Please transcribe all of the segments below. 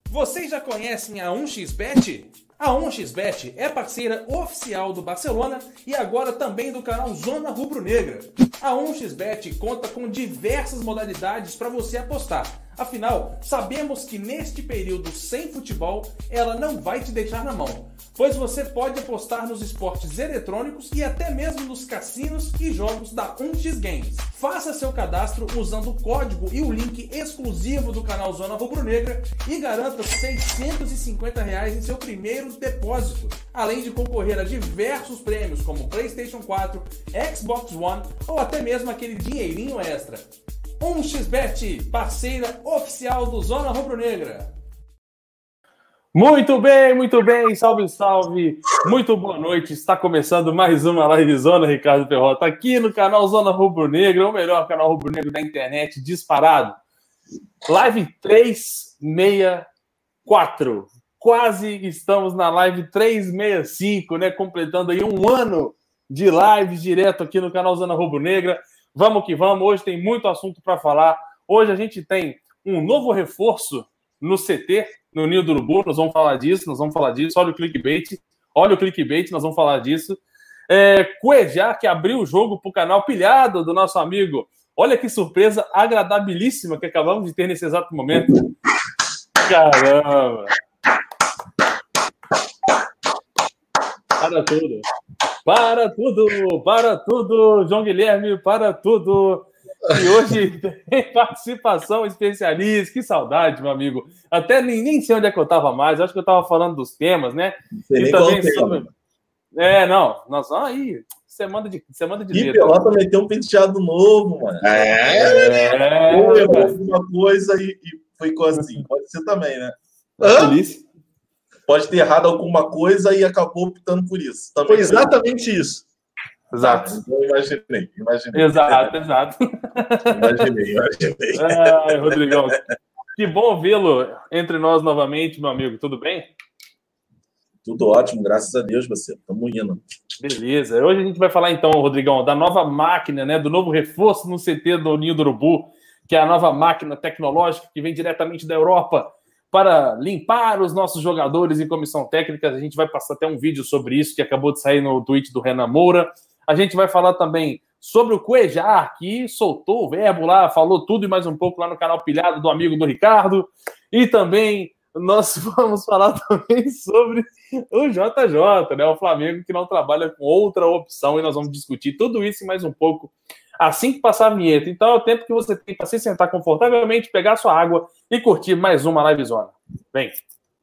Vocês já conhecem a 1xBet? A 1xBet é parceira oficial do Barcelona e agora também do canal Zona Rubro-Negra. A 1xBet conta com diversas modalidades para você apostar. Afinal, sabemos que neste período sem futebol, ela não vai te deixar na mão, pois você pode apostar nos esportes eletrônicos e até mesmo nos cassinos e jogos da 1x Games. Faça seu cadastro usando o código e o link exclusivo do canal Zona Rubro-Negra e garanta R$650 em seu primeiro depósito, além de concorrer a diversos prêmios como PlayStation 4, Xbox One ou até mesmo aquele dinheirinho extra. 1xBet, parceira oficial do Zona Rubro-Negra. Muito bem, salve, salve, muito boa noite, está começando mais uma live Zona, Ricardo Perrota, aqui no canal Zona Rubro-Negra, o melhor canal rubro-negro da internet, disparado, live 364, quase estamos na live 365, né, completando aí um ano de live direto aqui no canal Zona Rubro-Negra. Vamos que vamos, hoje tem muito assunto para falar, hoje a gente tem um novo reforço no CT, no Ninho do Urubu, nós vamos falar disso, olha o clickbait, nós vamos falar disso. Cuejá, que abriu o jogo para o canal pilhado do nosso amigo, olha que surpresa agradabilíssima que acabamos de ter nesse exato momento. Caramba! Para tudo, João Guilherme, para tudo. E hoje tem participação especialista, que saudade, meu amigo. Até nem sei onde é que eu estava mais, acho que eu estava falando dos temas, né? E também sobre... nós vamos aí, semana de E Pelota meteu um penteado novo, mano. Alguma coisa e ficou assim. Pode ser também, né? Pode ter errado alguma coisa e acabou optando por isso. Também foi exatamente isso. Exato. Eu imaginei. Exato. Imaginei. Ai, Rodrigão, que bom vê-lo entre nós novamente, meu amigo. Tudo bem? Tudo ótimo, graças a Deus, você. Estamos indo. Beleza. Hoje a gente vai falar, então, Rodrigão, da nova máquina, né? Do novo reforço no CT do Ninho do Urubu, que é a nova máquina tecnológica que vem diretamente da Europa para limpar os nossos jogadores em comissão técnica. A gente vai passar até um vídeo sobre isso, que acabou de sair no tweet do Renan Moura. A gente vai falar também sobre o Cuejá, que soltou o verbo lá, falou tudo e mais um pouco lá no canal Pilhado do amigo do Ricardo. E também nós vamos falar também sobre o JJ, né? O Flamengo que não trabalha com outra opção, e nós vamos discutir tudo isso e mais um pouco assim que passar a vinheta. Então é o tempo que você tem para se sentar confortavelmente, pegar sua água e curtir mais uma Live Zona. Vem!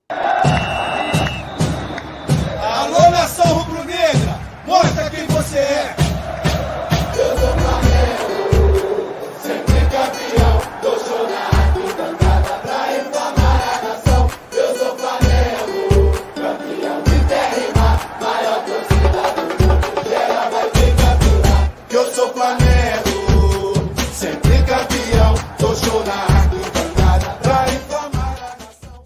Alô, nação rubro-negra! Mostra quem você é! Eu sou Flamengo, sempre campeão, tô chorando, bancada pra inflamar a nação. Eu sou Flamengo, campeão de terra e mar, maior torcida do mundo, geral vai ter que aturar. Eu sou Flamengo, sempre campeão, tô chorando, bancada pra inflamar a nação.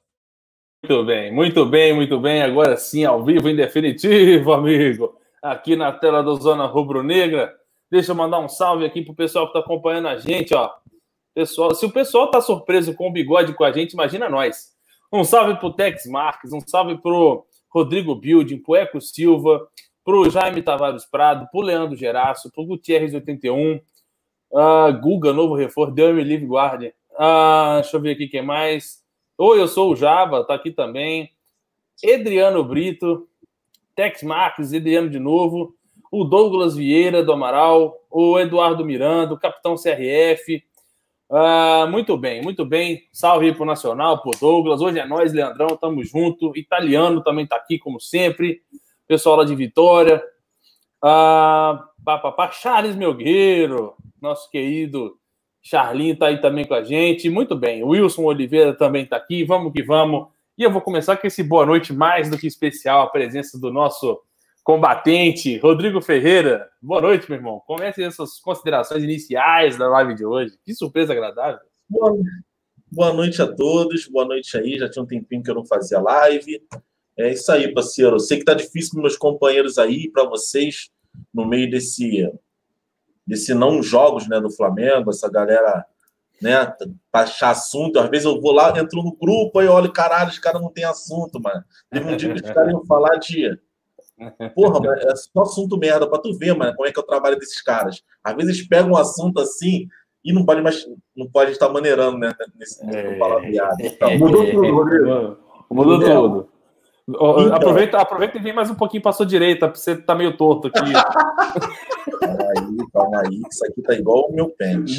Muito bem. Agora sim, ao vivo, em definitivo, amigo. Aqui na tela do Zona Rubro-Negra. Deixa eu mandar um salve aqui pro pessoal que tá acompanhando a gente, ó. Pessoal, se o pessoal tá surpreso com o bigode com a gente, imagina nós. Um salve pro Tex Marques, um salve pro Rodrigo Building, pro Eco Silva, pro Jaime Tavares Prado, pro Leandro Geraço, pro Gutierrez 81, Guga, novo reforço, Deus me livre, guarde. Deixa eu ver aqui quem mais. Oi, eu sou o Java, tá aqui também. Edriano Brito, Tex Marques, Edriano de novo, o Douglas Vieira do Amaral, o Eduardo Miranda, o Capitão CRF. Muito bem. Salve aí pro Nacional, pro Douglas. Hoje é nós, Leandrão, tamo junto. Italiano também tá aqui, como sempre. Pessoal lá de Vitória. Charles Melgueiro, nosso querido Charlinho tá aí também com a gente. Muito bem. O Wilson Oliveira também tá aqui. Vamos que vamos. E eu vou começar com esse boa noite mais do que especial, a presença do nosso combatente, Rodrigo Ferreira. Boa noite, meu irmão. Comece essas considerações iniciais da live de hoje. Que surpresa agradável. Boa noite a todos, boa noite aí. Já tinha um tempinho que eu não fazia live. É isso aí, parceiro. Eu sei que tá difícil para meus companheiros aí, para vocês, no meio desse não jogos, né, do Flamengo, essa galera né? Pra achar assunto. Às vezes eu vou lá, entro no grupo, aí olho, caralho, os caras não têm assunto, mano. Teve um dia que os caras iam falar de... Porra, mano, é só assunto merda pra tu ver, mano, como é que é o trabalho desses caras. Às vezes pegam um assunto assim e não pode estar maneirando, né? Nesse palavreado. Então, Mudou tudo, Rodrigo. Mudou tudo. Então, Aproveita e vem mais um pouquinho pra sua direita, pra você tá meio torto aqui. Calma aí, isso aqui tá igual o meu pente.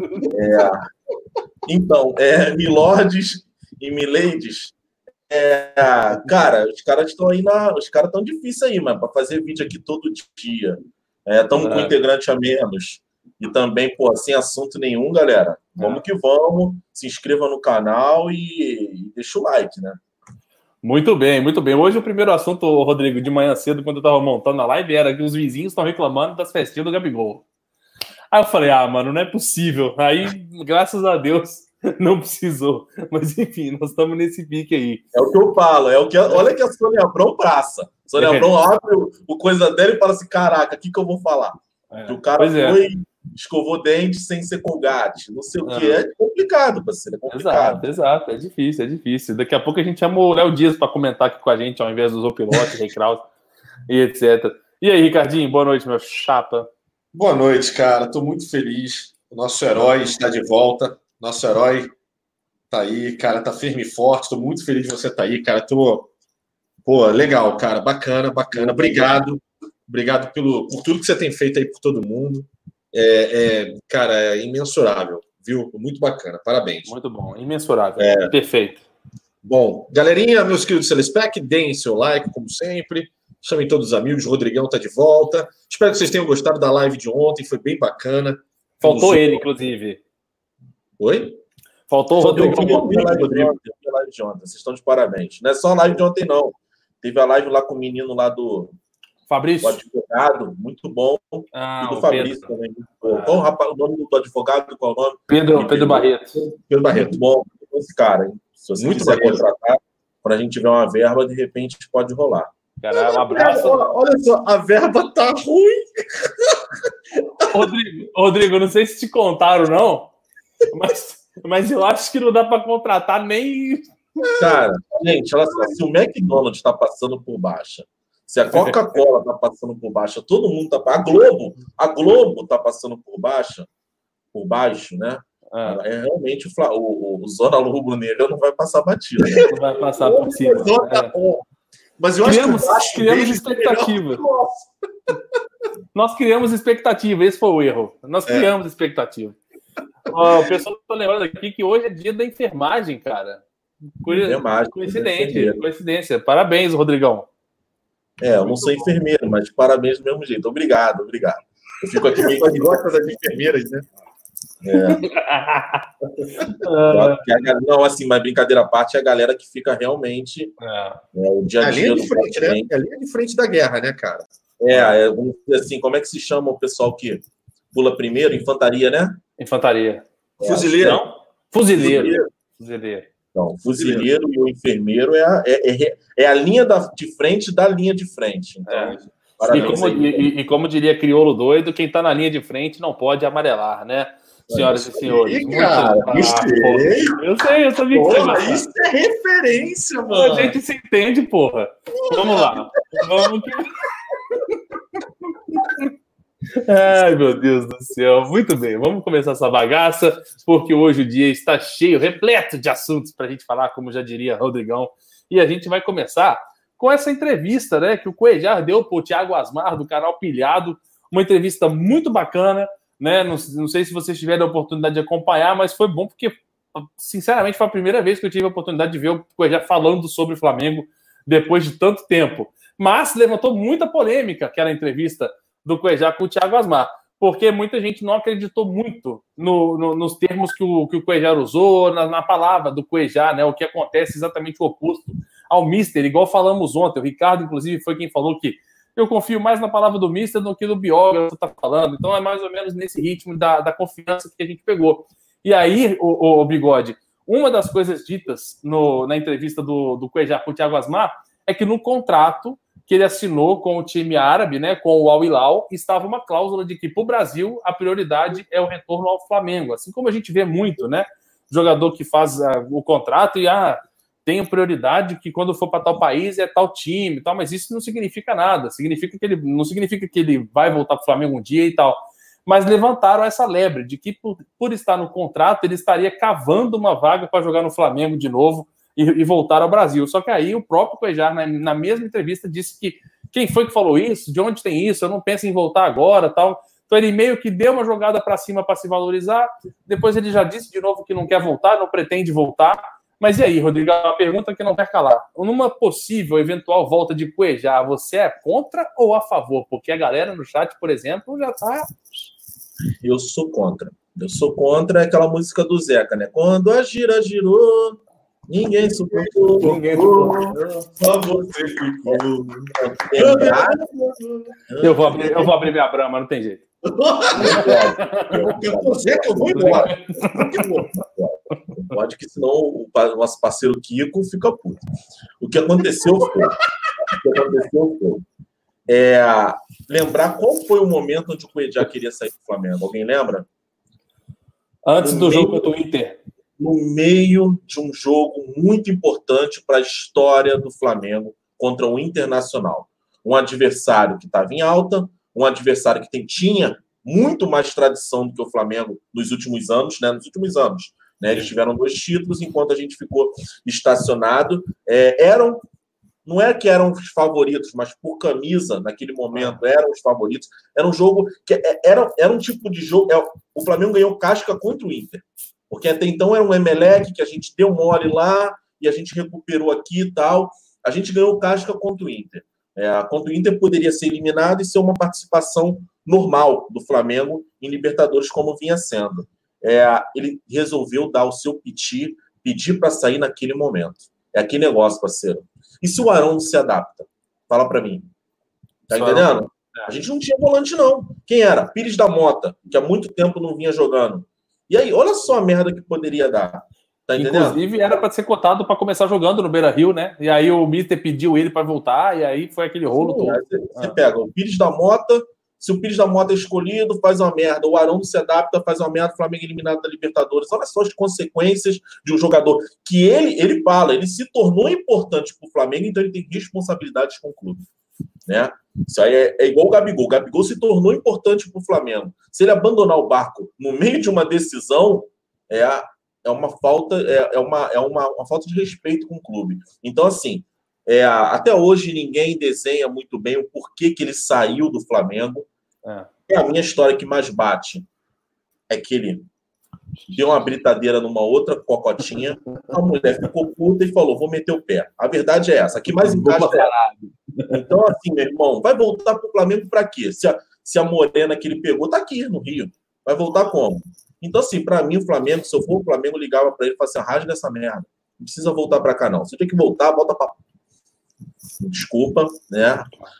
Então, milordes e miladies, cara, os caras estão aí os caras estão difíceis aí, mano, para fazer vídeo aqui todo dia. Estamos com integrante a menos. E também, pô, sem assunto nenhum, galera. Vamos que vamos. Se inscreva no canal e deixa o like, né? Muito bem, muito bem. Hoje o primeiro assunto, Rodrigo, de manhã cedo, quando eu tava montando a live, era que os vizinhos estão reclamando das festinhas do Gabigol. Aí eu falei, mano, não é possível. Aí, graças a Deus, não precisou. Mas enfim, nós estamos nesse pique aí. É o que eu falo, olha que a Sônia Abrão praça. Sônia Abrão abre o coisa dela e fala assim, caraca, o que eu vou falar? Que o cara escovou dente sem ser Colgate, não sei o que. É complicado, parceiro, é complicado. Exato, é difícil. Daqui a pouco a gente chama o Léo Dias para comentar aqui com a gente, ao invés dos Opilote, Rei Kraus e etc. E aí, Ricardinho, boa noite, meu chapa. Boa noite, cara. Estou muito feliz. O nosso herói está de volta. Nosso herói tá aí, cara, tá firme e forte. Estou muito feliz de você estar aí, cara. Pô, legal, cara. Bacana. Obrigado. Obrigado por tudo que você tem feito aí por todo mundo. Cara, é imensurável, viu? Muito bacana. Parabéns. Muito bom. Imensurável. Perfeito. Bom, galerinha, meus queridos Telespec, deem seu like, como sempre. Chamem todos os amigos. O Rodrigão tá de volta. Espero que vocês tenham gostado da live de ontem. Foi bem bacana. Faltou ele, inclusive. Oi? Faltou o Rodrigo. Teve a live de ontem. Vocês estão de parabéns. Não é só a live de ontem, não. Teve a live lá com o menino lá do Fabrício. O advogado, muito bom. E do Fabrício Pedro também, muito bom. Qual o nome do advogado? Qual o nome? Pedro Barreto. Pedro Barreto. Bom, esse cara, hein? Se você Muito quiser bacana. Contratar, quando a gente tiver uma verba, de repente pode rolar. Cara, um abraço. Olha só, a verba tá ruim. Rodrigo, não sei se te contaram, não, mas eu acho que não dá para contratar nem... Cara, gente, olha só, se o McDonald's está passando por baixa, se a Coca-Cola está passando por baixa, todo mundo está... A Globo está passando por baixo, né? Realmente o Zona Rubro-Negra não vai passar batida. Né? Não vai passar por cima. Mas eu acho que criamos expectativa. Nós criamos expectativa, esse foi o erro. Nós criamos expectativa. O pessoal está lembrando aqui que hoje é dia da enfermagem, cara. Coincidência. Parabéns, Rodrigão. Eu não sou enfermeiro, mas parabéns do mesmo jeito. Obrigado. Eu fico aqui meio que gosta das enfermeiras, né? Não, assim, mas brincadeira à parte, é a galera que fica realmente o dia a dia do paciente. É a linha de frente da guerra, né, cara? Vamos dizer assim, como é que se chama o pessoal que pula primeiro? Infantaria, né? Infantaria. Fuzileiro. Não? Fuzileiro. Então, fuzileiro e o enfermeiro é a linha de frente da linha de frente. Então, como diria crioulo doido, quem está na linha de frente não pode amarelar, né? Senhoras e senhores. Eu sabia que você isso é referência, mano. A gente se entende, porra. Vamos lá. Ai, meu Deus do céu. Muito bem, vamos começar essa bagaça, porque hoje o dia está cheio, repleto de assuntos para a gente falar, como já diria Rodrigão. E a gente vai começar com essa entrevista, né, que o Cuéllar deu para o Thiago Asmar, do canal Pilhado. Uma entrevista muito bacana, né? Não sei se vocês tiveram a oportunidade de acompanhar, mas foi bom porque, sinceramente, foi a primeira vez que eu tive a oportunidade de ver o Cuéllar falando sobre o Flamengo depois de tanto tempo. Mas levantou muita polêmica aquela entrevista do Cuéllar com o Thiago Asmar, porque muita gente não acreditou muito nos termos que o Cuéllar usou, na palavra do Cuéllar, né? O que acontece exatamente o oposto ao Mister, igual falamos ontem. O Ricardo, inclusive, foi quem falou que eu confio mais na palavra do Mister do que do biógrafo que está falando. Então é mais ou menos nesse ritmo da confiança que a gente pegou. E aí, o Bigode, uma das coisas ditas na entrevista do Cuéllar com o Thiago Asmar é que no contrato que ele assinou com o time árabe, né, com o Al Hilal, e estava uma cláusula de que, para o Brasil, a prioridade é o retorno ao Flamengo. Assim como a gente vê muito, né, jogador que faz o contrato e tem prioridade que quando for para tal país é tal time, tal, mas isso não significa nada. Não significa que ele vai voltar para o Flamengo um dia e tal. Mas levantaram essa lebre de que, por estar no contrato, ele estaria cavando uma vaga para jogar no Flamengo de novo e voltar ao Brasil. Só que aí o próprio Cuéllar, na mesma entrevista, disse que quem foi que falou isso? De onde tem isso? Eu não penso em voltar agora, tal. Então ele meio que deu uma jogada para cima para se valorizar. Depois ele já disse de novo que não quer voltar, não pretende voltar. Mas e aí, Rodrigo, a pergunta que não quer calar. Numa possível, eventual volta de Cuéllar, você é contra ou a favor? Porque a galera no chat, por exemplo, já tá... Eu sou contra. Eu sou contra aquela música do Zeca, né? Quando a gira girou, ninguém suportou. Só você ficou. Eu vou abrir minha brama, não tem jeito. Eu sei que eu vou embora. Pode que senão o nosso parceiro Kiko fica puto. O que aconteceu foi lembrar qual foi o momento onde o Cuéllar queria sair do Flamengo. Alguém lembra? Antes do jogo contra o Inter. No meio de um jogo muito importante para a história do Flamengo contra o Internacional. Um adversário que estava em alta, um adversário que tinha muito mais tradição do que o Flamengo nos últimos anos, né? Eles tiveram 2 títulos, enquanto a gente ficou estacionado. Não é que eram os favoritos, mas por camisa, naquele momento, eram os favoritos. Era um jogo que era um tipo de jogo... O Flamengo ganhou casca contra o Inter. Porque até então era um Emelec que a gente deu mole lá e a gente recuperou aqui e tal. A gente ganhou casca contra o Inter. Contra o Inter poderia ser eliminado e ser uma participação normal do Flamengo em Libertadores, como vinha sendo. Ele resolveu dar o seu pedir para sair naquele momento. É aquele negócio, parceiro. E se o Arão não se adapta? Fala para mim. Tá entendendo? A gente não tinha volante, não. Quem era? Pires da Mota, que há muito tempo não vinha jogando. E aí, olha só a merda que poderia dar. Tá entendendo? Inclusive, era para ser cotado para começar jogando no Beira-Rio, né? E aí o Mister pediu ele para voltar, e aí foi aquele rolo todo. Você pega o Pires da Mota, se o Pires da Mota é escolhido, faz uma merda. O Arão não se adapta, faz uma merda, o Flamengo eliminado da Libertadores. Olha só as consequências de um jogador que ele fala, ele se tornou importante para o Flamengo, então ele tem responsabilidades com o clube. Né? Isso aí é igual o Gabigol. O Gabigol se tornou importante para o Flamengo. Se ele abandonar o barco no meio de uma decisão, é uma falta, uma falta de respeito com o clube. Então, assim, até hoje ninguém desenha muito bem o porquê que ele saiu do Flamengo. A minha história que mais bate é que ele deu uma britadeira numa outra cocotinha, a mulher ficou puta e falou, vou meter o pé. A verdade é essa. A que mais encaixa é essa. Então, assim, meu irmão, vai voltar pro Flamengo pra quê? Se a morena que ele pegou tá aqui no Rio. Vai voltar como? Então, assim, pra mim, o Flamengo, se eu for o Flamengo, eu ligava pra ele e falava assim, rasga essa merda. Não precisa voltar pra cá, não. Se tem que voltar, volta pra... Desculpa, né?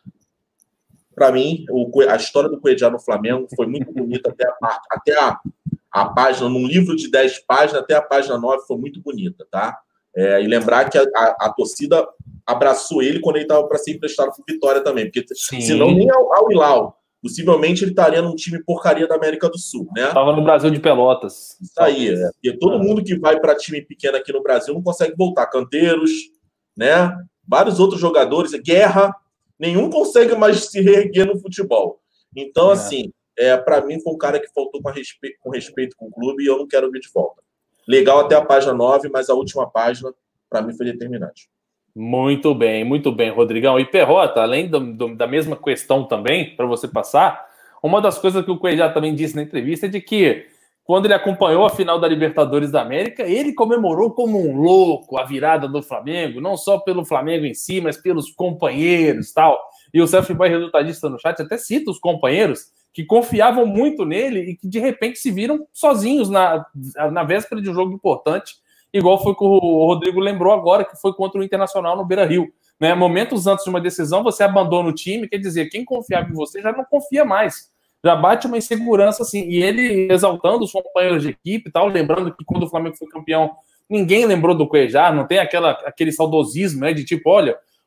Pra mim, a história do Cuéllar no Flamengo foi muito bonita até a página, num livro de 10 páginas, até a página 9 foi muito bonita, tá? E lembrar que a torcida abraçou ele quando ele estava para ser emprestado para o Vitória também, porque senão nem ao Hilal. Possivelmente ele estaria num time porcaria da América do Sul, né? Estava no Brasil de Pelotas. Isso aí, porque todo mundo que vai para time pequeno aqui no Brasil não consegue voltar. Canteiros, né? Vários outros jogadores, Guerra, nenhum consegue mais se reerguer no futebol. Então, assim, para mim foi um cara que faltou com respeito com o clube e eu não quero ver de volta. Legal até a página 9, mas a última página, para mim, foi determinante. Muito bem, Rodrigão. E Perrota, além da mesma questão também, para você passar, uma das coisas que o Cuéllar também disse na entrevista é de que, quando ele acompanhou a final da Libertadores da América, ele comemorou como um louco a virada do Flamengo, não só pelo Flamengo em si, mas pelos companheiros e tal. E o Selfie Boy resultadista no chat até cita os companheiros que confiavam muito nele e que, de repente, se viram sozinhos na véspera de um jogo importante, igual foi que o Rodrigo lembrou agora, que foi contra o Internacional no Beira-Rio. Né? Momentos antes de uma decisão, você abandona o time, quer dizer, quem confiava em você já não confia mais. Já bate uma insegurança, assim. E ele exaltando os companheiros de equipe e tal, lembrando que quando o Flamengo foi campeão, ninguém lembrou do Cuéllar, não tem aquele saudosismo, né, de tipo, olha,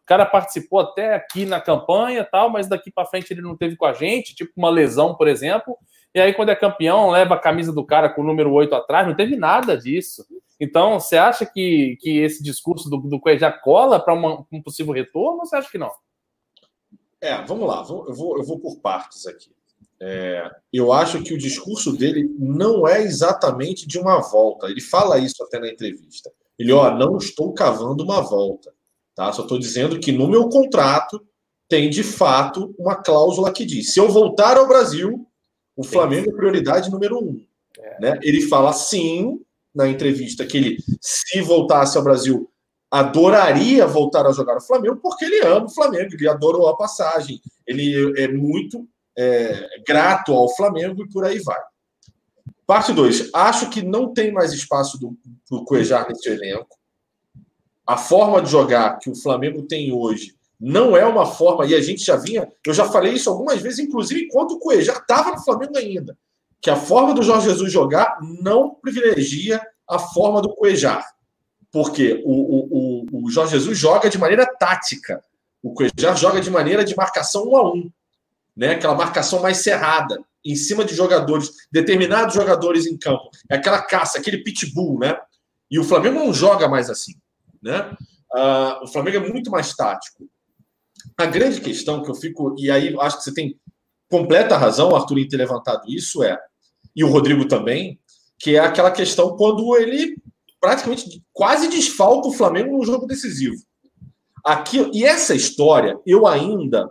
cara participou até aqui na campanha, tal, mas daqui para frente ele não teve com a gente, tipo uma lesão, por exemplo. E aí, quando é campeão, leva a camisa do cara com o número 8 atrás, não teve nada disso. Então, você acha que esse discurso do Cuejá cola para um possível retorno ou você acha que não? Vamos lá, eu vou por partes aqui. Eu acho que o discurso dele não é exatamente de uma volta. Ele fala isso até na entrevista. Ele, não estou cavando uma volta. Tá? Só estou dizendo que no meu contrato tem, de fato, uma cláusula que diz: se eu voltar ao Brasil, o Flamengo é prioridade número 1. Né? Ele fala sim na entrevista que ele, se voltasse ao Brasil, adoraria voltar a jogar no Flamengo, porque ele ama o Flamengo, ele adorou a passagem, ele é muito grato ao Flamengo e por aí vai. Parte 2. Acho que não tem mais espaço do Cuejá nesse elenco. A forma de jogar que o Flamengo tem hoje não é uma forma, e a gente já vinha, eu já falei isso algumas vezes, inclusive enquanto o Cuejá estava no Flamengo ainda, que a forma do Jorge Jesus jogar não privilegia a forma do Cuejá. Porque o Jorge Jesus joga de maneira tática. O Cuejá joga de maneira de marcação 1 a 1. Né? Aquela marcação mais cerrada, em cima de jogadores, determinados jogadores em campo. É aquela caça, aquele pitbull, né? E o Flamengo não joga mais assim. Né? O Flamengo é muito mais tático. A grande questão que eu fico, e aí acho que você tem completa razão, Arthur, em ter levantado isso, e o Rodrigo também, que é aquela questão quando ele praticamente quase desfalca o Flamengo num jogo decisivo. E essa história, eu ainda...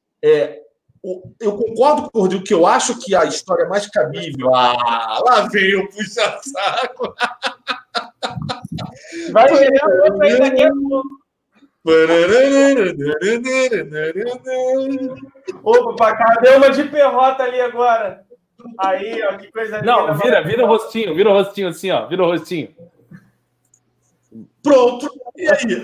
eu concordo com o Rodrigo que eu acho que a história mais cabível... lá veio o puxa-saco. Vai chegar outra aí daqui a pouco. Opa, cadê uma de perrota ali agora? Aí, ó, que coisa linda. Não, vira o rostinho assim, ó. Vira o rostinho. Pronto. E aí?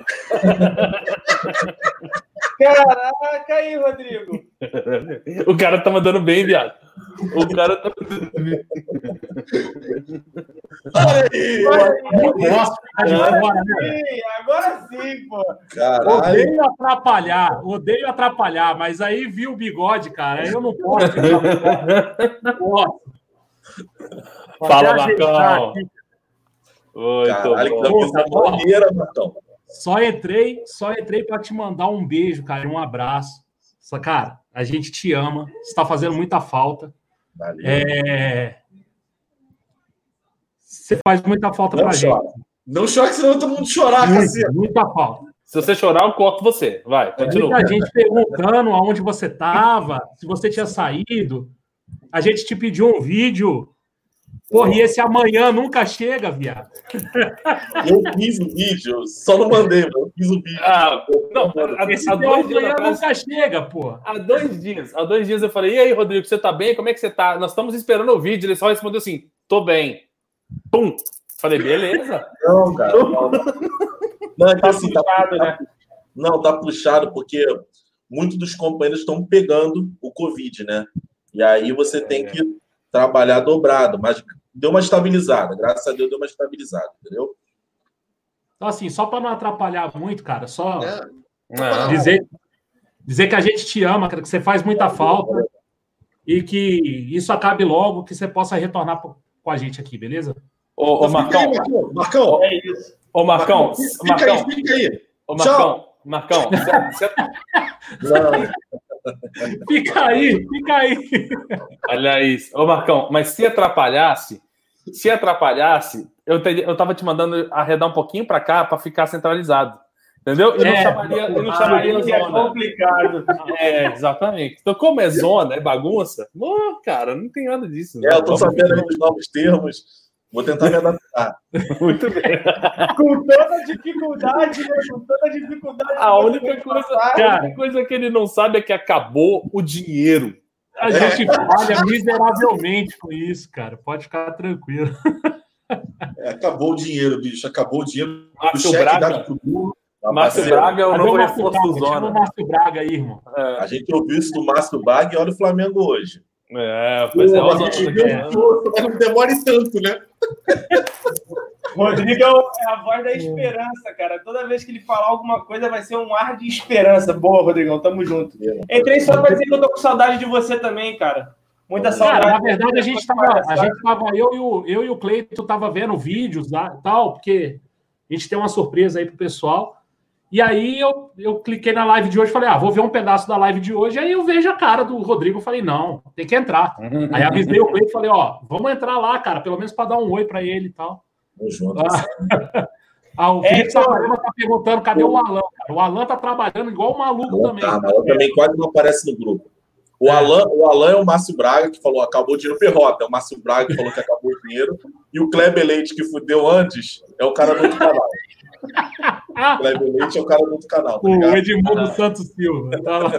Caraca, aí, Rodrigo. O cara tá mandando bem, viado. O cara tá mandando bem. Agora sim, pô. Caralho. Odeio atrapalhar, mas aí vi o bigode, cara. Aí eu não posso. Fala, Marcão. Oi, Caralho, que maneira, Marcão. Só entrei para te mandar um beijo, cara, e um abraço. Cara, a gente te ama. Você está fazendo muita falta. Valeu. Você faz muita falta pra gente. Não chora, senão todo mundo chorar, cacete. Muita falta. Se você chorar, eu corto você. Vai, continua. Muita gente perguntando aonde você estava, se você tinha saído. A gente te pediu um vídeo. Porra, e esse amanhã nunca chega, viado. Eu fiz o vídeo, só não mandei, mas eu fiz o vídeo. Não, Esse há 2 dias amanhã atrás, nunca chega, porra. há dois dias eu falei, e aí, Rodrigo, você tá bem? Como é que você tá? Nós estamos esperando o vídeo. Ele só respondeu assim, tô bem. Pum! Falei, beleza. Não, cara. Não, é que assim, puxado, né? Não, tá puxado, porque muitos dos companheiros estão pegando o Covid, né? E aí você tem que trabalhar dobrado, mas deu uma estabilizada, graças a Deus deu uma estabilizada, entendeu? Então, assim, só para não atrapalhar muito, cara, só Não. dizer que a gente te ama, cara, que você faz muita falta e que isso acabe logo, que você possa retornar com a gente aqui, beleza? Ô, Marcão. Marcão. É isso. Ô, Marcão. Fica aí. Ô, Tchau. Marcão. Fica aí. Olha isso. Ô, Marcão, mas se atrapalhasse, eu tava te mandando arredar um pouquinho para cá para ficar centralizado. Entendeu? E não chamaria Aí é zona. complicado. Exatamente. Então, como é zona, é bagunça, cara, não tem nada disso. Eu tô sabendo aí dos novos termos. Vou tentar me adaptar. Muito bem. Com toda dificuldade, né? Com toda dificuldade. A única coisa que ele não sabe é que acabou o dinheiro. A gente falha miseravelmente com isso, cara. Pode ficar tranquilo. Acabou o dinheiro, bicho. Acabou o dinheiro. Márcio o cheque Braga. dado pro Bruno. Márcio Braga é o novo reforço do Chama Zona. o Márcio Braga aí, irmão. A gente ouviu isso do Márcio Braga e olha o Flamengo hoje. Pois é. A gente viu mas não demore tanto, né? Rodrigo é a voz da esperança, cara. Toda vez que ele falar alguma coisa vai ser um ar de esperança. Boa, Rodrigão, tamo junto. Entrei só pra dizer que eu tô com saudade de você também, cara. Muita saudade. Cara, na verdade, a gente tava eu e o Cleiton tava vendo vídeos lá e tal, porque a gente tem uma surpresa aí pro pessoal. E aí eu cliquei na live de hoje e falei, vou ver um pedaço da live de hoje. Aí eu vejo a cara do Rodrigo, falei, não, tem que entrar. Aí avisei o Cleiton e falei, vamos entrar lá, cara, pelo menos para dar um oi para ele e tal. O Felipe Samarema tá perguntando cadê o Alan, cara. O Alan tá trabalhando igual um maluco também. O Alan também quase não aparece no grupo. O Alan é o Márcio Braga, que falou acabou o dinheiro Perrota. É o Márcio Braga que falou que acabou o dinheiro. E o Kleber Leite, que fudeu antes, é o cara do outro canal. O Kleber Leite é o cara do outro canal. Tá o Edmundo Santos Silva.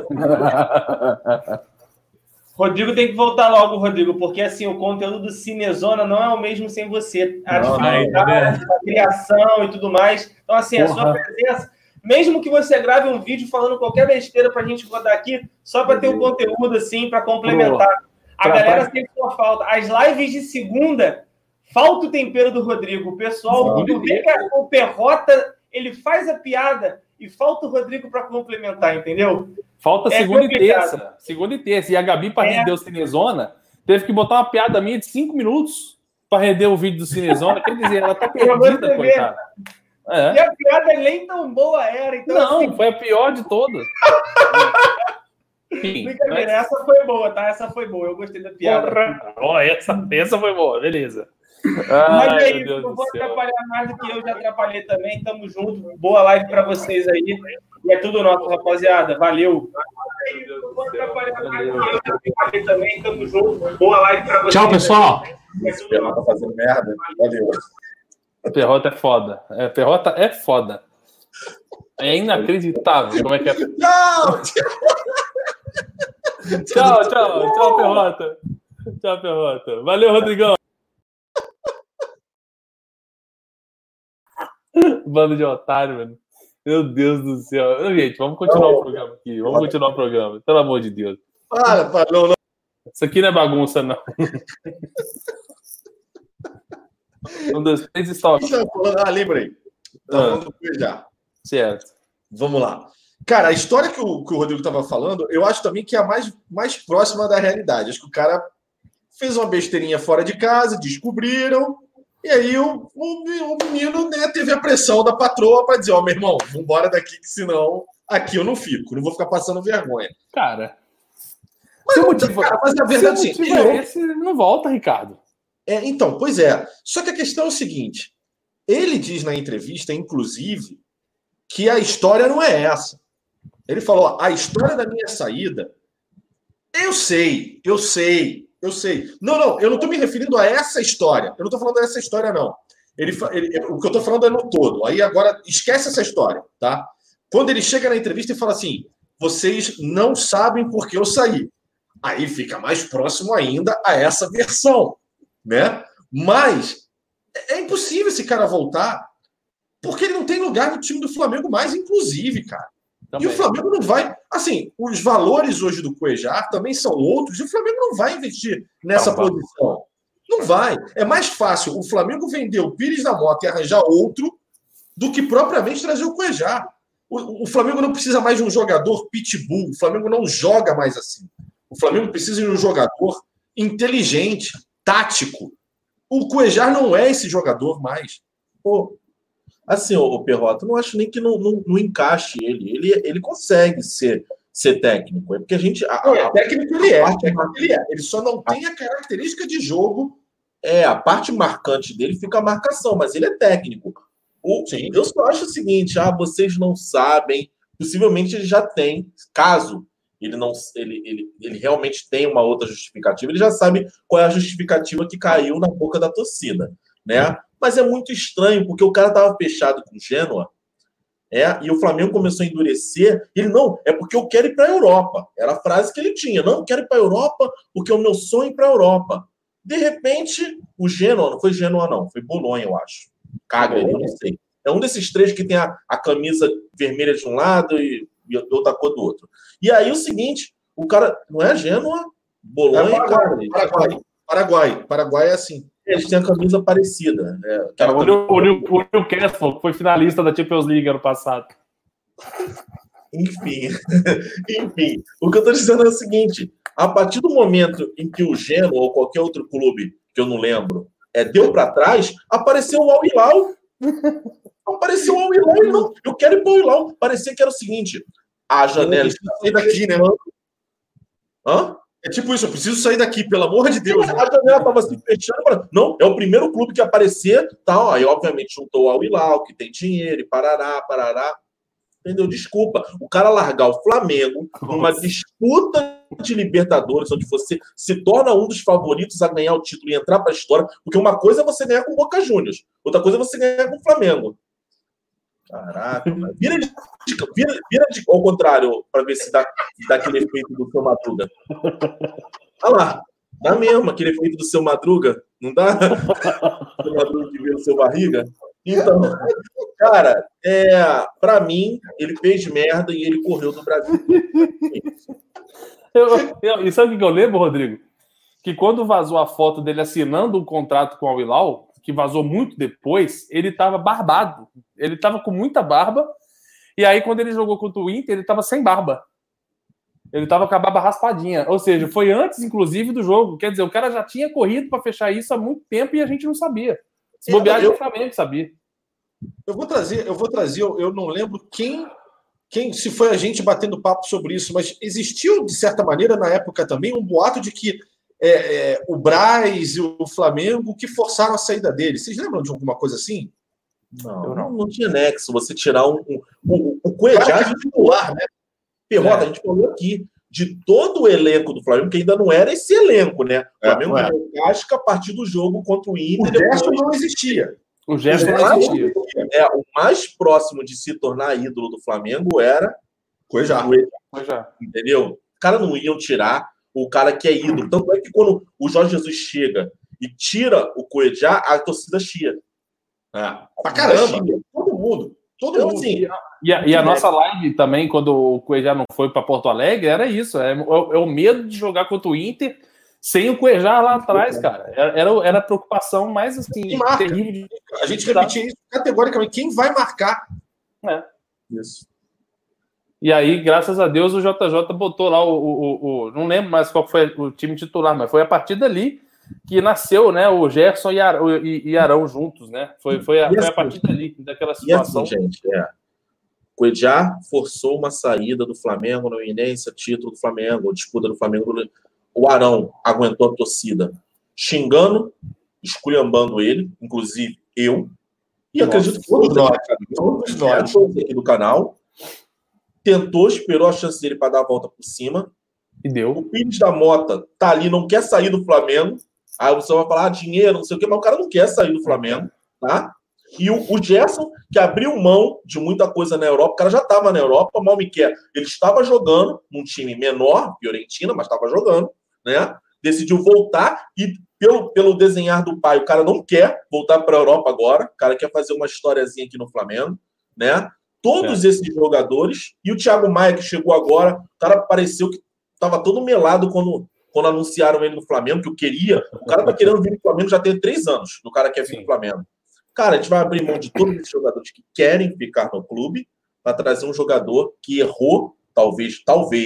Rodrigo tem que voltar logo, Rodrigo, porque assim, o conteúdo do Cinezona não é o mesmo sem você. A dificuldade, a criação e tudo mais. Então, assim, a sua presença, mesmo que você grave um vídeo falando qualquer besteira pra gente rodar aqui, só para ter o conteúdo, assim, para complementar. A galera sempre só falta. As lives de segunda, falta o tempero do Rodrigo. O pessoal, quando vê que o Perrota, ele faz a piada e falta o Rodrigo para complementar, entendeu? Falta segunda e terça. Segunda e terça. E a Gabi, para render o Cinezona, teve que botar uma piada minha de 5 minutos para render o vídeo do Cinezona. Quer dizer, ela tá perdida, coitada. E a piada nem tão boa era. Então, não, assim... foi a pior de todas. Brincadeira, essa foi boa, tá? Essa foi boa. Eu gostei da piada. Essa foi boa, beleza. Mas é isso, não vou atrapalhar mais do que eu já atrapalhei também. Tamo junto. Boa live pra vocês aí. E é tudo nosso, rapaziada. Valeu. Não vou atrapalhar mais do que eu já atrapalhei também. Tamo junto. Boa live pra vocês. Tchau, pessoal. Tá fazendo merda. Valeu. Perrota é foda. Perrota é foda. É inacreditável como é que é. Tchau, Perrota. Tchau, Perrota. Valeu, Rodrigão. Bando de otário, mano. Meu Deus do céu. Gente, vamos continuar o programa aqui. Vamos continuar o programa. Pelo amor de Deus. Não. Isso aqui não é bagunça, não. Um, dois, três, stop. Lembrei. Vamos já. Certo. Vamos lá. Cara, a história que o Rodrigo estava falando, eu acho também que é a mais próxima da realidade. Acho que o cara fez uma besteirinha fora de casa, descobriram, e aí o menino, né, teve a pressão da patroa para dizer, meu irmão, vambora daqui, que senão aqui eu não fico, não vou ficar passando vergonha. Cara, mas a verdade esse não volta, Ricardo. Então, pois é. Só que a questão é o seguinte, ele diz na entrevista, inclusive, que a história não é essa. Ele falou, a história da minha saída, eu sei. Não, eu não estou me referindo a essa história. Eu não estou falando dessa história, não. O que eu estou falando é no todo. Aí agora, esquece essa história, tá? Quando ele chega na entrevista e fala assim, vocês não sabem por que eu saí. Aí fica mais próximo ainda a essa versão, né? Mas é impossível esse cara voltar, porque ele não tem lugar no time do Flamengo mais, inclusive, cara. Também. E o Flamengo não vai... Assim, os valores hoje do Cuejar também são outros, e o Flamengo não vai investir nessa posição. Não vai. É mais fácil o Flamengo vender o Pires da Mota e arranjar outro do que propriamente trazer o Cuejar. O Flamengo não precisa mais de um jogador pitbull. O Flamengo não joga mais assim. O Flamengo precisa de um jogador inteligente, tático. O Cuejar não é esse jogador mais. Pô, assim, o Perrota, eu não acho nem que não encaixe ele. Ele consegue ser técnico. É porque a gente... técnico ele é. Ele só não tem a característica de jogo. A parte marcante dele fica a marcação, mas ele é técnico. Eu só acho o seguinte, vocês não sabem, possivelmente ele já tem, caso ele realmente tem uma outra justificativa, ele já sabe qual é a justificativa que caiu na boca da torcida, né? Mas é muito estranho, porque o cara estava fechado com o Genoa, e o Flamengo começou a endurecer, ele, não, é porque eu quero ir para a Europa, era a frase que ele tinha, não, eu quero ir para a Europa, porque é o meu sonho ir para a Europa. De repente, o Genoa, não foi Genoa não, foi Bolonha, eu acho, Cagliari, eu não sei. É um desses três que tem a camisa vermelha de um lado e outra cor do outro. E aí o seguinte, o cara, não é Genoa, Bolonha e Cagliari. Paraguai é assim. Eles têm a camisa parecida. O Newcastle, que foi finalista da Champions League ano passado. Enfim, o que eu tô dizendo é o seguinte: a partir do momento em que o Genoa ou qualquer outro clube, que eu não lembro, deu para trás, apareceu o Al Hilal. Apareceu o Al Hilal e não. Eu quero ir para o Al Hilal. Parecia que era o seguinte: a janela está sair daqui, né? Hã? É tipo isso, eu preciso sair daqui, pelo amor de Deus. A janela estava se fechando. Não, é o primeiro clube que aparecer. Tal. Aí, obviamente, juntou o Al Hilal, que tem dinheiro, e parará. Entendeu? Desculpa. O cara largar o Flamengo numa disputa de Libertadores, onde você se torna um dos favoritos a ganhar o título e entrar para a história, porque uma coisa é você ganhar com o Boca Juniors, outra coisa é você ganhar com o Flamengo. Caraca, mano. Vira de ao contrário, para ver se dá aquele efeito do seu Madruga. Olha lá, dá mesmo aquele efeito do seu Madruga, não dá? O seu Madruga que vira o seu barriga. Então, cara, para mim, ele fez merda e ele correu do Brasil. E sabe o que eu lembro, Rodrigo? Que quando vazou a foto dele assinando um contrato com o Al Hilal, que vazou muito depois, ele estava barbado. Ele estava com muita barba. E aí, quando ele jogou contra o Inter, ele estava sem barba. Ele estava com a barba raspadinha. Ou seja, foi antes, inclusive, do jogo. Quer dizer, o cara já tinha corrido para fechar isso há muito tempo e a gente não sabia. Se bobear, o Flamengo sabia. Eu vou trazer, eu não lembro quem, se foi a gente batendo papo sobre isso, mas existiu, de certa maneira, na época também, um boato de que o Braz e o Flamengo que forçaram a saída dele. Vocês lembram de alguma coisa assim? Não tinha nexo. Você tirar o Cuejá de titular, né? Perrota, a gente falou aqui de todo o elenco do Flamengo, que ainda não era esse elenco, né? O Flamengo ganhou casca a partir do jogo contra o Inter. O Gerson não existia. O Gerson não existia. O mais próximo de se tornar ídolo do Flamengo era Cuejá. Entendeu? Os caras não iam tirar o cara que é ídolo. Tanto é que quando o Jorge Jesus chega e tira o Cuejá, a torcida chia. Pra caramba. Todo mundo. Assim, e a nossa live também, quando o Cuejá não foi para Porto Alegre, era isso. É o medo de jogar contra o Inter sem o Cuejá lá atrás, cara. Era a preocupação mais assim, terrível. A gente repetia isso categoricamente. Quem vai marcar? Isso. E aí, graças a Deus, o JJ botou lá não lembro mais qual foi o time titular, mas foi a partir dali que nasceu, né, o Gerson e Arão juntos, né? Foi a partir dali, daquela situação. E assim, gente, Cuejá forçou uma saída do Flamengo na iminência, título do Flamengo, disputa do Flamengo. O Arão aguentou a torcida xingando, esculhambando ele, inclusive eu. E acredito que todos nós aqui do canal tentou, esperou a chance dele para dar a volta por cima. E deu. O Pires da Mota tá ali, não quer sair do Flamengo. Aí você vai falar dinheiro, não sei o quê, mas o cara não quer sair do Flamengo, tá? E o Gerson, que abriu mão de muita coisa na Europa, o cara já estava na Europa, mal me quer. Ele estava jogando num time menor, Fiorentina, mas estava jogando, né? Decidiu voltar e, pelo desenhar do pai, o cara não quer voltar para a Europa agora, o cara quer fazer uma historiazinha aqui no Flamengo, né? Todos esses jogadores, e o Thiago Maia, que chegou agora, o cara pareceu que estava todo melado quando anunciaram ele no Flamengo, que eu queria. O cara tá querendo vir no Flamengo já tem 3 anos, o cara quer vir no Flamengo. Cara, a gente vai abrir mão de todos esses jogadores que querem ficar no clube para trazer um jogador que errou, talvez,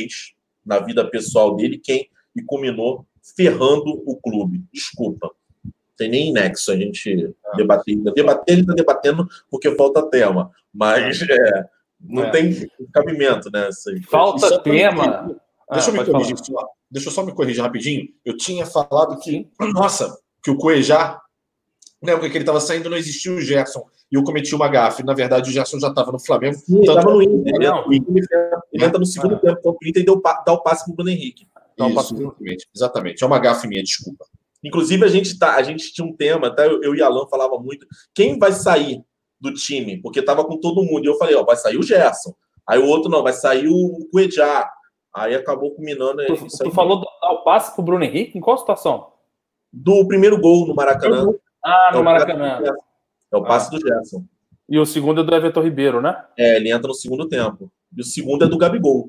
na vida pessoal dele, e culminou ferrando o clube. Desculpa. Não tem nem nexo a gente debater. Ele está debatendo porque falta tema. Mas não tem cabimento, né? Falta tema. Deixa eu me corrigir só. Deixa eu só me corrigir rapidinho. Eu tinha falado que o Cuejá, na época que ele estava saindo, não existia o Gerson. E eu cometi uma gafe. Na verdade, o Gerson já estava no Flamengo. Sim, ele estava no Inter. Ele entra no segundo tempo contra o Inter e dá o passe para o Bruno Henrique. Exatamente. É uma gafe minha, desculpa. Inclusive, a gente tinha um tema, até eu e Alan falava muito. Quem vai sair do time? Porque estava com todo mundo. E eu falei, vai sair o Gerson. Aí o outro não, vai sair o Cuejá. Aí acabou culminando. Tu falou dar o passe pro Bruno Henrique? Em qual situação? Do primeiro gol no Maracanã. No Maracanã. É o passe do Gerson. E o segundo é do Everton Ribeiro, né? Ele entra no segundo tempo. E o segundo é do Gabigol.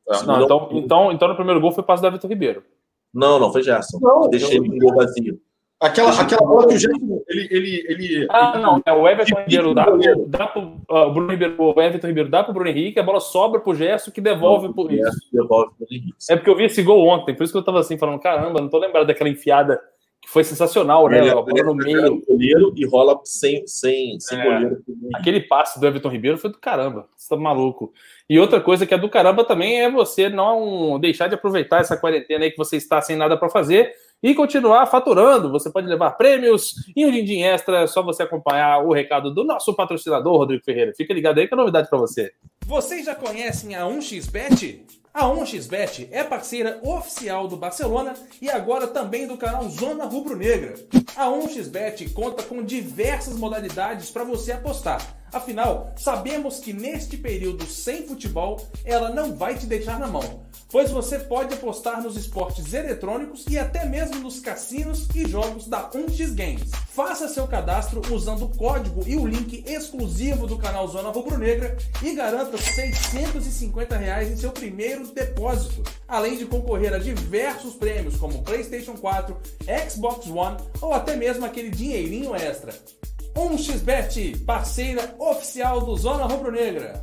Então no primeiro gol foi o passe do Everton Ribeiro. Não, foi Gerson. Deixei ele com gol vazio. Aquela bola que o Gerson, ele... não, o Everton Ribeiro dá pro Bruno Ribeiro, o Everton Ribeiro dá pro Bruno Henrique, a bola sobra pro Gerson que devolve pro isso. Devolve pro Henrique. É porque eu vi esse gol ontem, por isso que eu tava assim, falando, caramba, não tô lembrado daquela enfiada que foi sensacional, né? A bola no meio. O goleiro e rola sem goleiro. Aquele passe do Everton Ribeiro foi do caramba, você tá maluco. E outra coisa que é do caramba também é você não deixar de aproveitar essa quarentena aí que você está sem nada para fazer e continuar faturando. Você pode levar prêmios e um din-din extra, é só você acompanhar o recado do nosso patrocinador, Rodrigo Ferreira. Fica ligado aí que é novidade para você. Vocês já conhecem a 1xBet? A 1xBet é parceira oficial do Barcelona e agora também do canal Zona Rubro-Negra. A 1xBet conta com diversas modalidades para você apostar. Afinal, sabemos que neste período sem futebol, ela não vai te deixar na mão, pois você pode apostar nos esportes eletrônicos e até mesmo nos cassinos e jogos da 1x Games. Faça seu cadastro usando o código e o link exclusivo do canal Zona Rubro-Negra e garanta R$650 em seu primeiro depósito, além de concorrer a diversos prêmios como PlayStation 4, Xbox One ou até mesmo aquele dinheirinho extra. 1xBet, parceira oficial do Zona Rubro-Negra.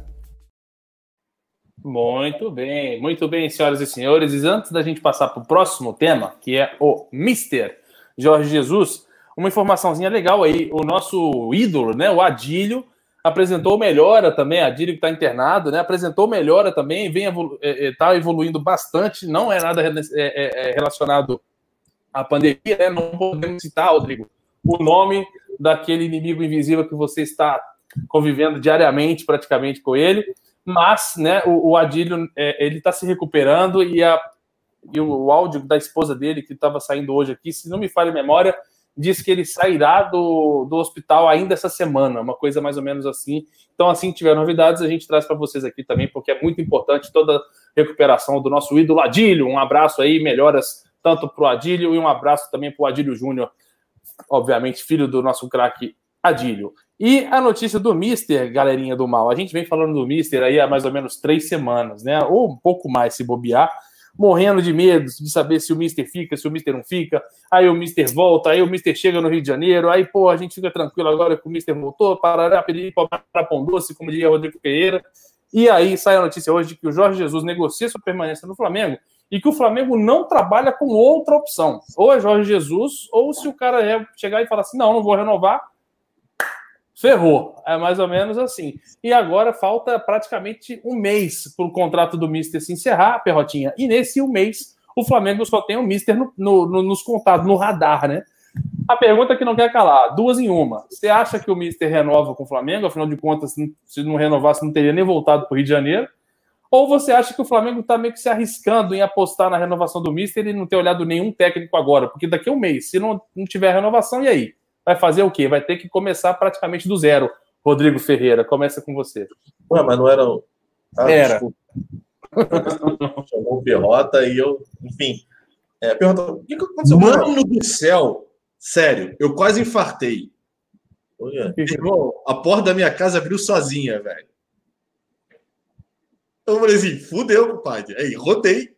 Muito bem, senhoras e senhores. E antes da gente passar para o próximo tema, que é o Mr. Jorge Jesus, uma informaçãozinha legal aí. O nosso ídolo, né, o Adílio, apresentou melhora também. Adílio que está internado, né, apresentou melhora também, está evoluindo bastante. Não é nada relacionado à pandemia, né? Não podemos citar, Rodrigo, o nome daquele inimigo invisível que você está convivendo diariamente, praticamente, com ele. Mas, né, o Adílio, ele está se recuperando e o áudio da esposa dele, que estava saindo hoje aqui, se não me falha a memória, diz que ele sairá do hospital ainda essa semana, uma coisa mais ou menos assim. Então, assim que tiver novidades, a gente traz para vocês aqui também, porque é muito importante toda a recuperação do nosso ídolo Adílio. Um abraço aí, melhoras tanto para o Adílio e um abraço também para o Adílio Júnior, obviamente, filho do nosso craque Adílio. E a notícia do Mister, galerinha do mal. A gente vem falando do Mister aí há mais ou menos 3 semanas, né? Ou um pouco mais, se bobear. Morrendo de medo de saber se o Mister fica, se o Mister não fica. Aí o Mister volta, aí o Mister chega no Rio de Janeiro. Aí, pô, a gente fica tranquilo agora que o Mister voltou. Parará, pedir para pão doce, como diria Rodrigo Ferreira. E aí sai a notícia hoje de que o Jorge Jesus negocia sua permanência no Flamengo e que o Flamengo não trabalha com outra opção. Ou é Jorge Jesus, ou se o cara chegar e falar assim, não vou renovar, ferrou. É mais ou menos assim. E agora falta praticamente um mês para o contrato do Mister se encerrar, Perrotinha. E nesse um mês, o Flamengo só tem o Mister nos contatos, no radar, né? A pergunta que não quer calar, 2 em 1. Você acha que o Mister renova com o Flamengo? Afinal de contas, se não renovasse, não teria nem voltado para o Rio de Janeiro. Ou você acha que o Flamengo está meio que se arriscando em apostar na renovação do Mister e não ter olhado nenhum técnico agora? Porque daqui a um mês, se não tiver renovação, e aí? Vai fazer o quê? Vai ter que começar praticamente do zero. Rodrigo Ferreira, começa com você. Ué, mas não era... Era. Chamou o Perrota e eu... Enfim. Perrota, o que aconteceu? Mano do céu! Sério, eu quase infartei. Irmão, a porta da minha casa abriu sozinha, velho. Eu falei assim, fudeu, compadre. Aí, rodei.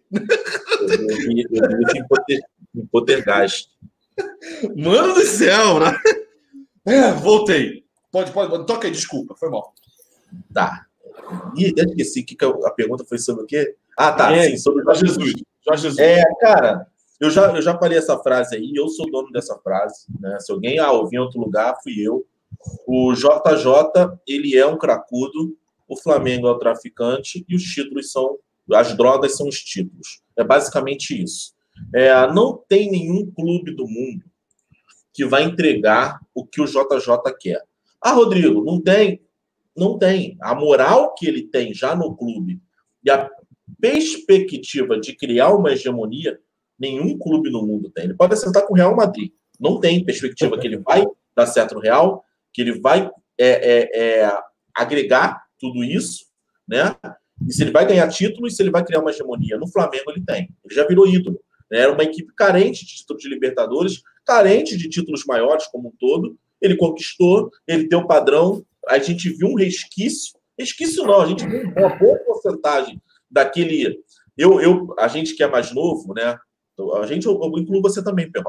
Em Poltergeist. Mano do céu, né? Voltei. Pode, toca aí, desculpa, foi mal. Tá. E eu esqueci que a pergunta foi sobre o quê? Ah, tá, sim, sobre o Jorge Jesus. Jorge Jesus. Cara, eu já falei essa frase aí, eu sou dono dessa frase, né? Se alguém ouviu em outro lugar, fui eu. O JJ, ele é um cracudo, o Flamengo é o traficante e os títulos as drogas são os títulos. É basicamente isso. Não tem nenhum clube do mundo que vai entregar o que o JJ quer. Ah, Rodrigo, não tem. Não tem. A moral que ele tem já no clube e a perspectiva de criar uma hegemonia, nenhum clube no mundo tem. Ele pode acertar com o Real Madrid. Não tem perspectiva que ele vai dar certo no Real, que ele vai agregar tudo isso, né? E se ele vai ganhar título e se ele vai criar uma hegemonia. No Flamengo ele tem. Ele já virou ídolo. Era uma equipe carente de títulos de Libertadores, carente de títulos maiores como um todo. Ele conquistou, ele deu padrão. A gente viu um resquício não, a gente viu uma boa porcentagem daquele... A gente que é mais novo, né? Eu incluo você também, Perrota.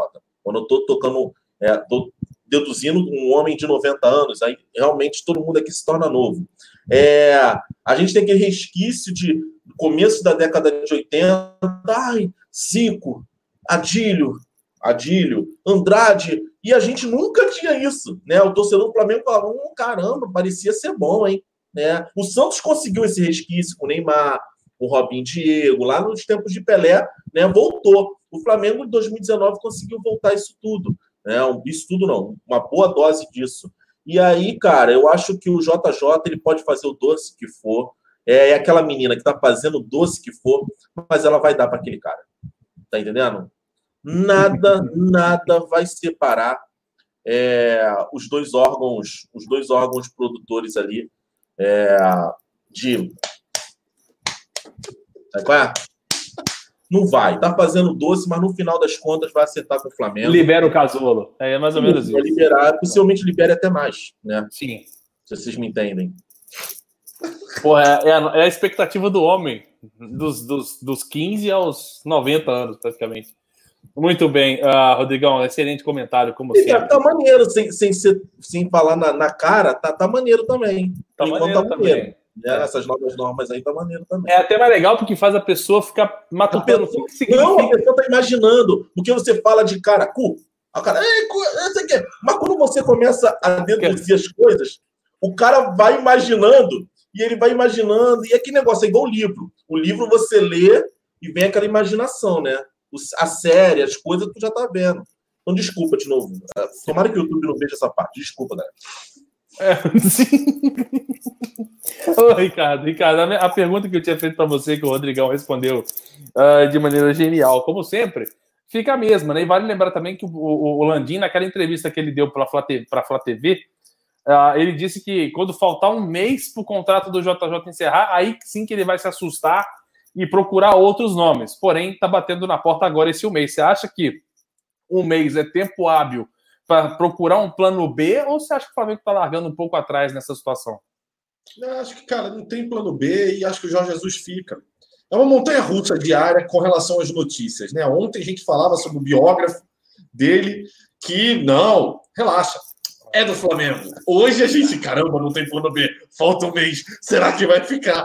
Quando eu tô tocando, tô deduzindo um homem de 90 anos, aí realmente todo mundo aqui se torna novo. A gente tem aquele resquício de começo da década de 80, Zico, Adílio, Andrade, e a gente nunca tinha isso, né? O torcedor do Flamengo falava, caramba, parecia ser bom, hein? Né? O Santos conseguiu esse resquício com o Neymar, com o Robinho Diego, lá nos tempos de Pelé, né? Voltou. O Flamengo, em 2019, conseguiu voltar isso tudo. Né? Isso tudo não, uma boa dose disso. E aí, cara, eu acho que o JJ ele pode fazer o doce que for, é aquela menina que tá fazendo o doce que for, mas ela vai dar para aquele cara. Tá entendendo? Nada vai separar os dois órgãos produtores ali de... Sabe qual é? Não vai. Tá fazendo doce, mas no final das contas vai acertar com o Flamengo. Libera o Casulo. É mais ou menos isso. Vai liberar, possivelmente libere até mais, né? Sim. Se vocês me entendem. Porra, é a expectativa do homem, dos 15 aos 90 anos, praticamente. Muito bem, Rodrigão, excelente comentário, como sempre. Tá maneiro, sem falar na cara, tá maneiro também. Tá maneiro também. Essas novas normas aí tá maneiro também. É até mais legal porque faz a pessoa ficar matutando. Não, a pessoa tá imaginando. Porque você fala de caracu, o cara, mas quando você começa a deduzir as coisas, o cara vai imaginando, e ele vai imaginando, e aquele negócio é igual o livro. O livro você lê e vem aquela imaginação, né? A série, as coisas, tu já tá vendo. Então, desculpa de novo. Tomara que o YouTube não veja essa parte. Desculpa, galera. Sim. Ô, Ricardo, a pergunta que eu tinha feito para você, que o Rodrigão respondeu de maneira genial, como sempre, fica a mesma, né? E vale lembrar também que o Landim, naquela entrevista que ele deu para a Flá TV, ele disse que quando faltar um mês para o contrato do JJ encerrar, aí sim que ele vai se assustar e procurar outros nomes. Porém, está batendo na porta agora esse mês. Você acha que um mês é tempo hábil para procurar um plano B, ou você acha que o Flamengo está largando um pouco atrás nessa situação? Eu acho que, cara, não tem plano B e acho que o Jorge Jesus fica. É uma montanha-russa diária com relação às notícias, né? Ontem a gente falava sobre o biógrafo dele que, não, relaxa, é do Flamengo. Hoje a gente, caramba, não tem plano B, falta um mês, será que vai ficar?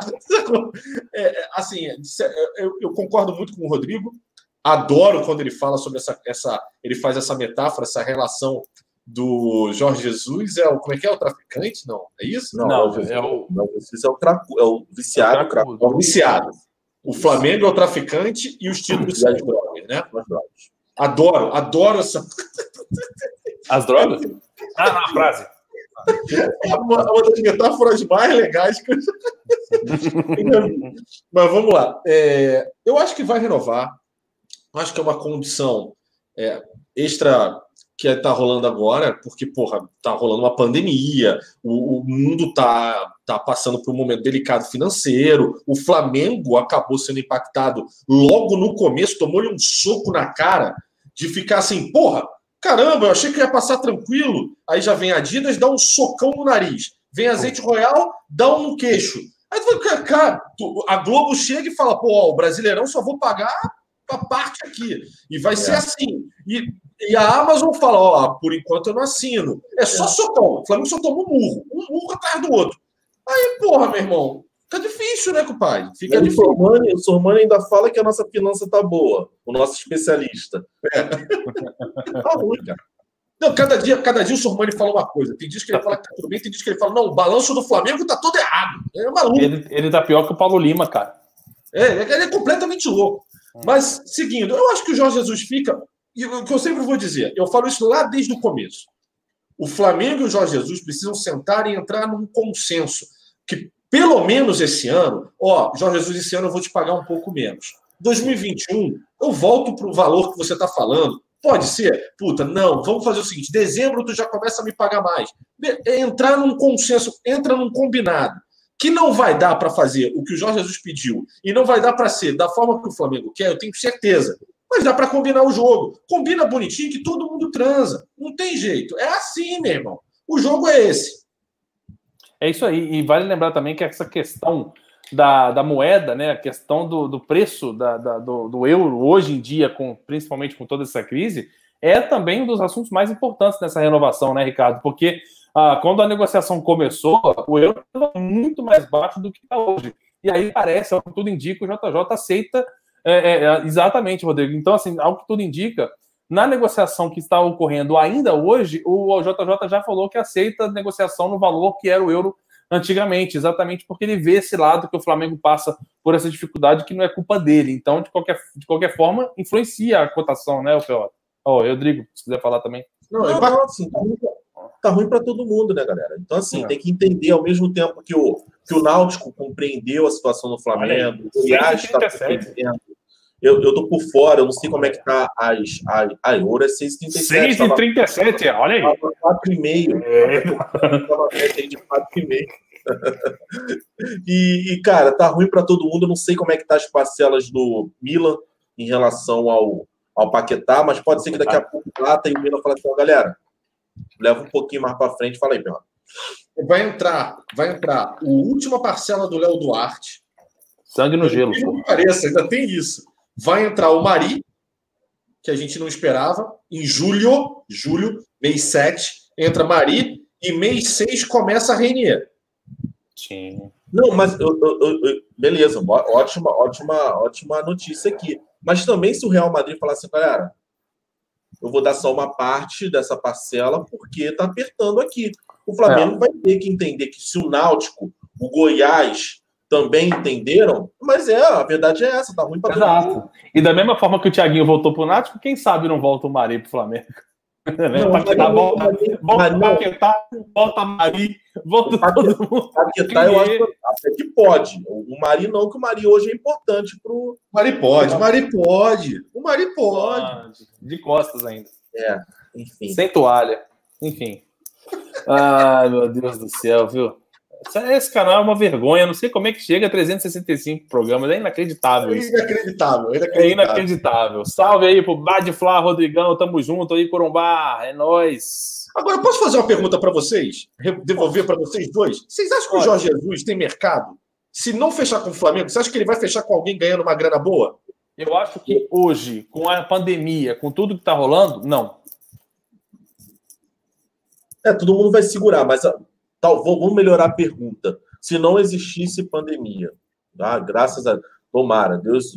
Assim, eu concordo muito com o Rodrigo, adoro quando ele fala sobre ele faz essa metáfora, essa relação do Jorge Jesus, como é que é? O traficante? Não, é isso? Não, é o viciado. É o viciado. O Flamengo é o traficante e os títulos são as drogas, né? Adoro essa... As drogas? A frase. É uma das metáforas mais legais que eu já... Mas vamos lá. Eu acho que vai renovar. Acho que é uma condição extra que está rolando agora, porque, porra, está rolando uma pandemia, o mundo tá passando por um momento delicado financeiro, o Flamengo acabou sendo impactado logo no começo, tomou-lhe um soco na cara de ficar assim, porra, caramba, eu achei que ia passar tranquilo, aí já vem a Adidas, dá um socão no nariz, vem Azeite Royal, dá um no queixo. Aí tu vai, cara, a Globo chega e fala, pô, o Brasileirão só vou pagar a parte aqui, e vai ser assim. E a Amazon fala, por enquanto eu não assino. É só socão. O Flamengo só tomou um murro atrás do outro. Aí, porra, meu irmão, fica difícil, né, compadre? Fica difícil. O Sormani ainda fala que a nossa finança tá boa, o nosso especialista. Tá ruim, cara. Não, cada dia o Sormani fala uma coisa. Tem dias que ele fala que tá tudo bem, tem dias que ele fala, não, o balanço do Flamengo tá todo errado. É maluco. Ele tá pior que o Paulo Lima, cara. Ele é completamente louco. Mas, seguindo, eu acho que o Jorge Jesus fica... E o que eu sempre vou dizer, eu falo isso lá desde o começo. O Flamengo e o Jorge Jesus precisam sentar e entrar num consenso. Que, pelo menos esse ano, Jorge Jesus, esse ano eu vou te pagar um pouco menos. 2021, eu volto para o valor que você está falando. Pode ser? Puta, não, vamos fazer o seguinte, dezembro tu já começa a me pagar mais. Entrar num consenso, entra num combinado. Que não vai dar para fazer o que o Jorge Jesus pediu e não vai dar para ser da forma que o Flamengo quer, eu tenho certeza. Mas dá para combinar o jogo. Combina bonitinho que todo mundo transa. Não tem jeito. É assim, meu irmão. O jogo é esse. É isso aí. E vale lembrar também que essa questão da moeda, né, a questão do preço do euro hoje em dia, principalmente com toda essa crise, é também um dos assuntos mais importantes nessa renovação, né, Ricardo? Porque quando a negociação começou, o euro estava muito mais baixo do que está hoje. E aí parece, ao que tudo indica, o JJ aceita exatamente, Rodrigo. Então, assim, ao que tudo indica, na negociação que está ocorrendo ainda hoje, o JJ já falou que aceita a negociação no valor que era o euro antigamente, exatamente porque ele vê esse lado que o Flamengo passa por essa dificuldade que não é culpa dele. Então, de qualquer forma, influencia a cotação, né, o P.O.? Rodrigo, se quiser falar também. Não, assim, tá ruim para todo mundo, né, galera? Então, assim, tem que entender ao mesmo tempo que o Náutico compreendeu a situação do Flamengo, o Goiás está compreendendo. Eu tô por fora, eu não sei como é que tá a euro, é 6,37. 6,37, olha aí. 4,5. Tava de 4,5. E, cara, tá ruim para todo mundo. Eu não sei como é que tá as parcelas do Milan em relação ao Paquetá, mas pode ser que daqui a pouco lata e o Milan fala assim, galera, leva um pouquinho mais para frente. Fala aí, Pedro. Vai entrar a última parcela do Léo Duarte. Sangue no gelo. Não pareça, ainda tem isso. Vai entrar o Mari, que a gente não esperava, em julho, mês 7, entra Mari, e mês 6 começa a Reinier. Sim. Não, mas beleza, ótima notícia aqui. Mas também se o Real Madrid falar assim, galera, eu vou dar só uma parte dessa parcela porque tá apertando aqui. O Flamengo vai ter que entender que se o Náutico, o Goiás também entenderam, mas a verdade é essa, tá ruim para todo mundo. Exato. E da mesma forma que o Thiaguinho voltou pro Náutico, quem sabe não volta o Mari pro Flamengo. Volta Paquetá, volta Mari, volta todo mundo. Paquetá eu acho até que pode. O Mari não, que o Mari hoje é importante pro... O Mari pode. O Mari pode. De costas ainda. Enfim. Sem toalha. Enfim. Ai, meu Deus do céu, viu? Esse canal é uma vergonha. Não sei como é que chega a 365 programas. É inacreditável isso. É inacreditável. Salve aí pro Badflá, Rodrigão. Tamo junto aí, Corumbá. É nóis. Agora, posso fazer uma pergunta para vocês? Devolver para vocês dois? Vocês acham que o Jorge Jesus tem mercado? Se não fechar com o Flamengo, você acha que ele vai fechar com alguém ganhando uma grana boa? Eu acho que hoje, com a pandemia, com tudo que tá rolando, não. Todo mundo vai segurar, mas... vamos melhorar a pergunta. Se não existisse pandemia, tá? Graças a tomara, Deus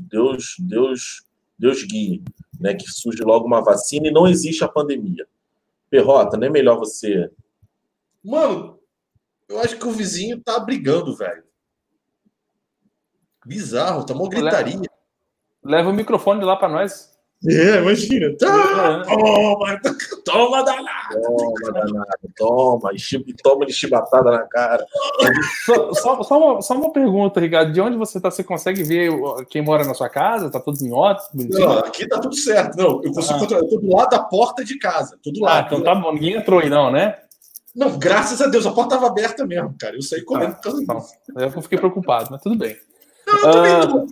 guie, né? Que surge logo uma vacina e não existe a pandemia. Perrota, não é melhor você... Mano, eu acho que o vizinho tá brigando, velho. Bizarro, tá uma gritaria. Leva o microfone lá pra nós. Imagina. Toma danado. Toma de chibatada na cara. Só uma pergunta, Ricardo. De onde você tá? Você consegue ver quem mora na sua casa? Tá tudo em ordem? Não, aqui tá tudo certo. Não, eu consigo controlar. Eu tô do lado da porta de casa. Tô do lado. Então tá bom. Ninguém entrou aí, não, né? Não, graças a Deus. A porta tava aberta mesmo, cara. Eu saí correndo por causa disso. Eu fiquei preocupado, mas tudo bem. Não, eu também tô.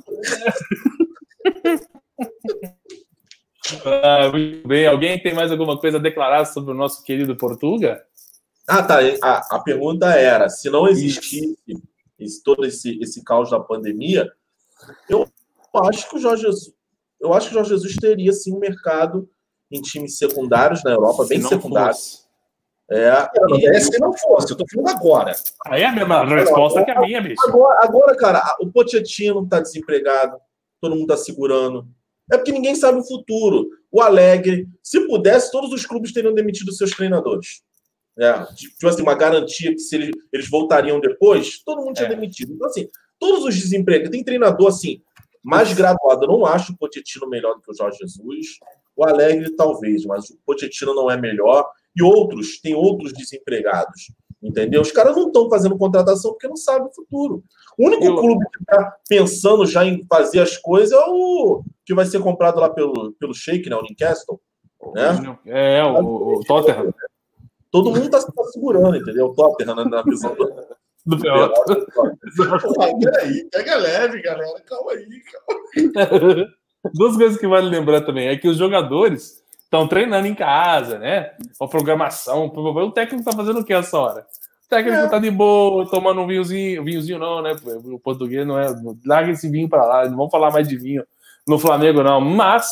Muito bem. Alguém tem mais alguma coisa a declarar sobre o nosso querido Portuga? Tá. A pergunta era, se não existisse todo esse caos da pandemia, eu acho que o Jorge Jesus teria sim um mercado em times secundários na Europa, bem secundários. Se não fosse, eu tô falando agora. Aí é a mesma resposta que a minha, bicho. Agora, cara, o Pochettino tá desempregado, todo mundo tá segurando. É porque ninguém sabe o futuro. O Alegre, se pudesse, todos os clubes teriam demitido seus treinadores. Tipo assim, uma garantia que se eles voltariam depois, todo mundo tinha demitido. Então, assim, todos os desempregados. Tem treinador, assim, mais graduado. Eu não acho o Pochettino melhor do que o Jorge Jesus. O Alegre, talvez, mas o Pochettino não é melhor. E tem outros desempregados. Entendeu? Os caras não estão fazendo contratação porque não sabem o futuro. O único clube que está pensando já em fazer as coisas é o que vai ser comprado lá pelo Sheik, né? O Newcastle. Né? O Tottenham. Todo mundo está segurando, entendeu? O Tottenham na visão do Pelota. Peraí, pega leve, galera. Calma aí. Duas coisas que vale lembrar também é que os jogadores estão treinando em casa, né? Com programação. O técnico tá fazendo o que essa hora? O técnico tá de boa, tomando um vinhozinho. Vinhozinho não, né? O português não é. Larga esse vinho pra lá. Não vamos falar mais de vinho no Flamengo, não. Mas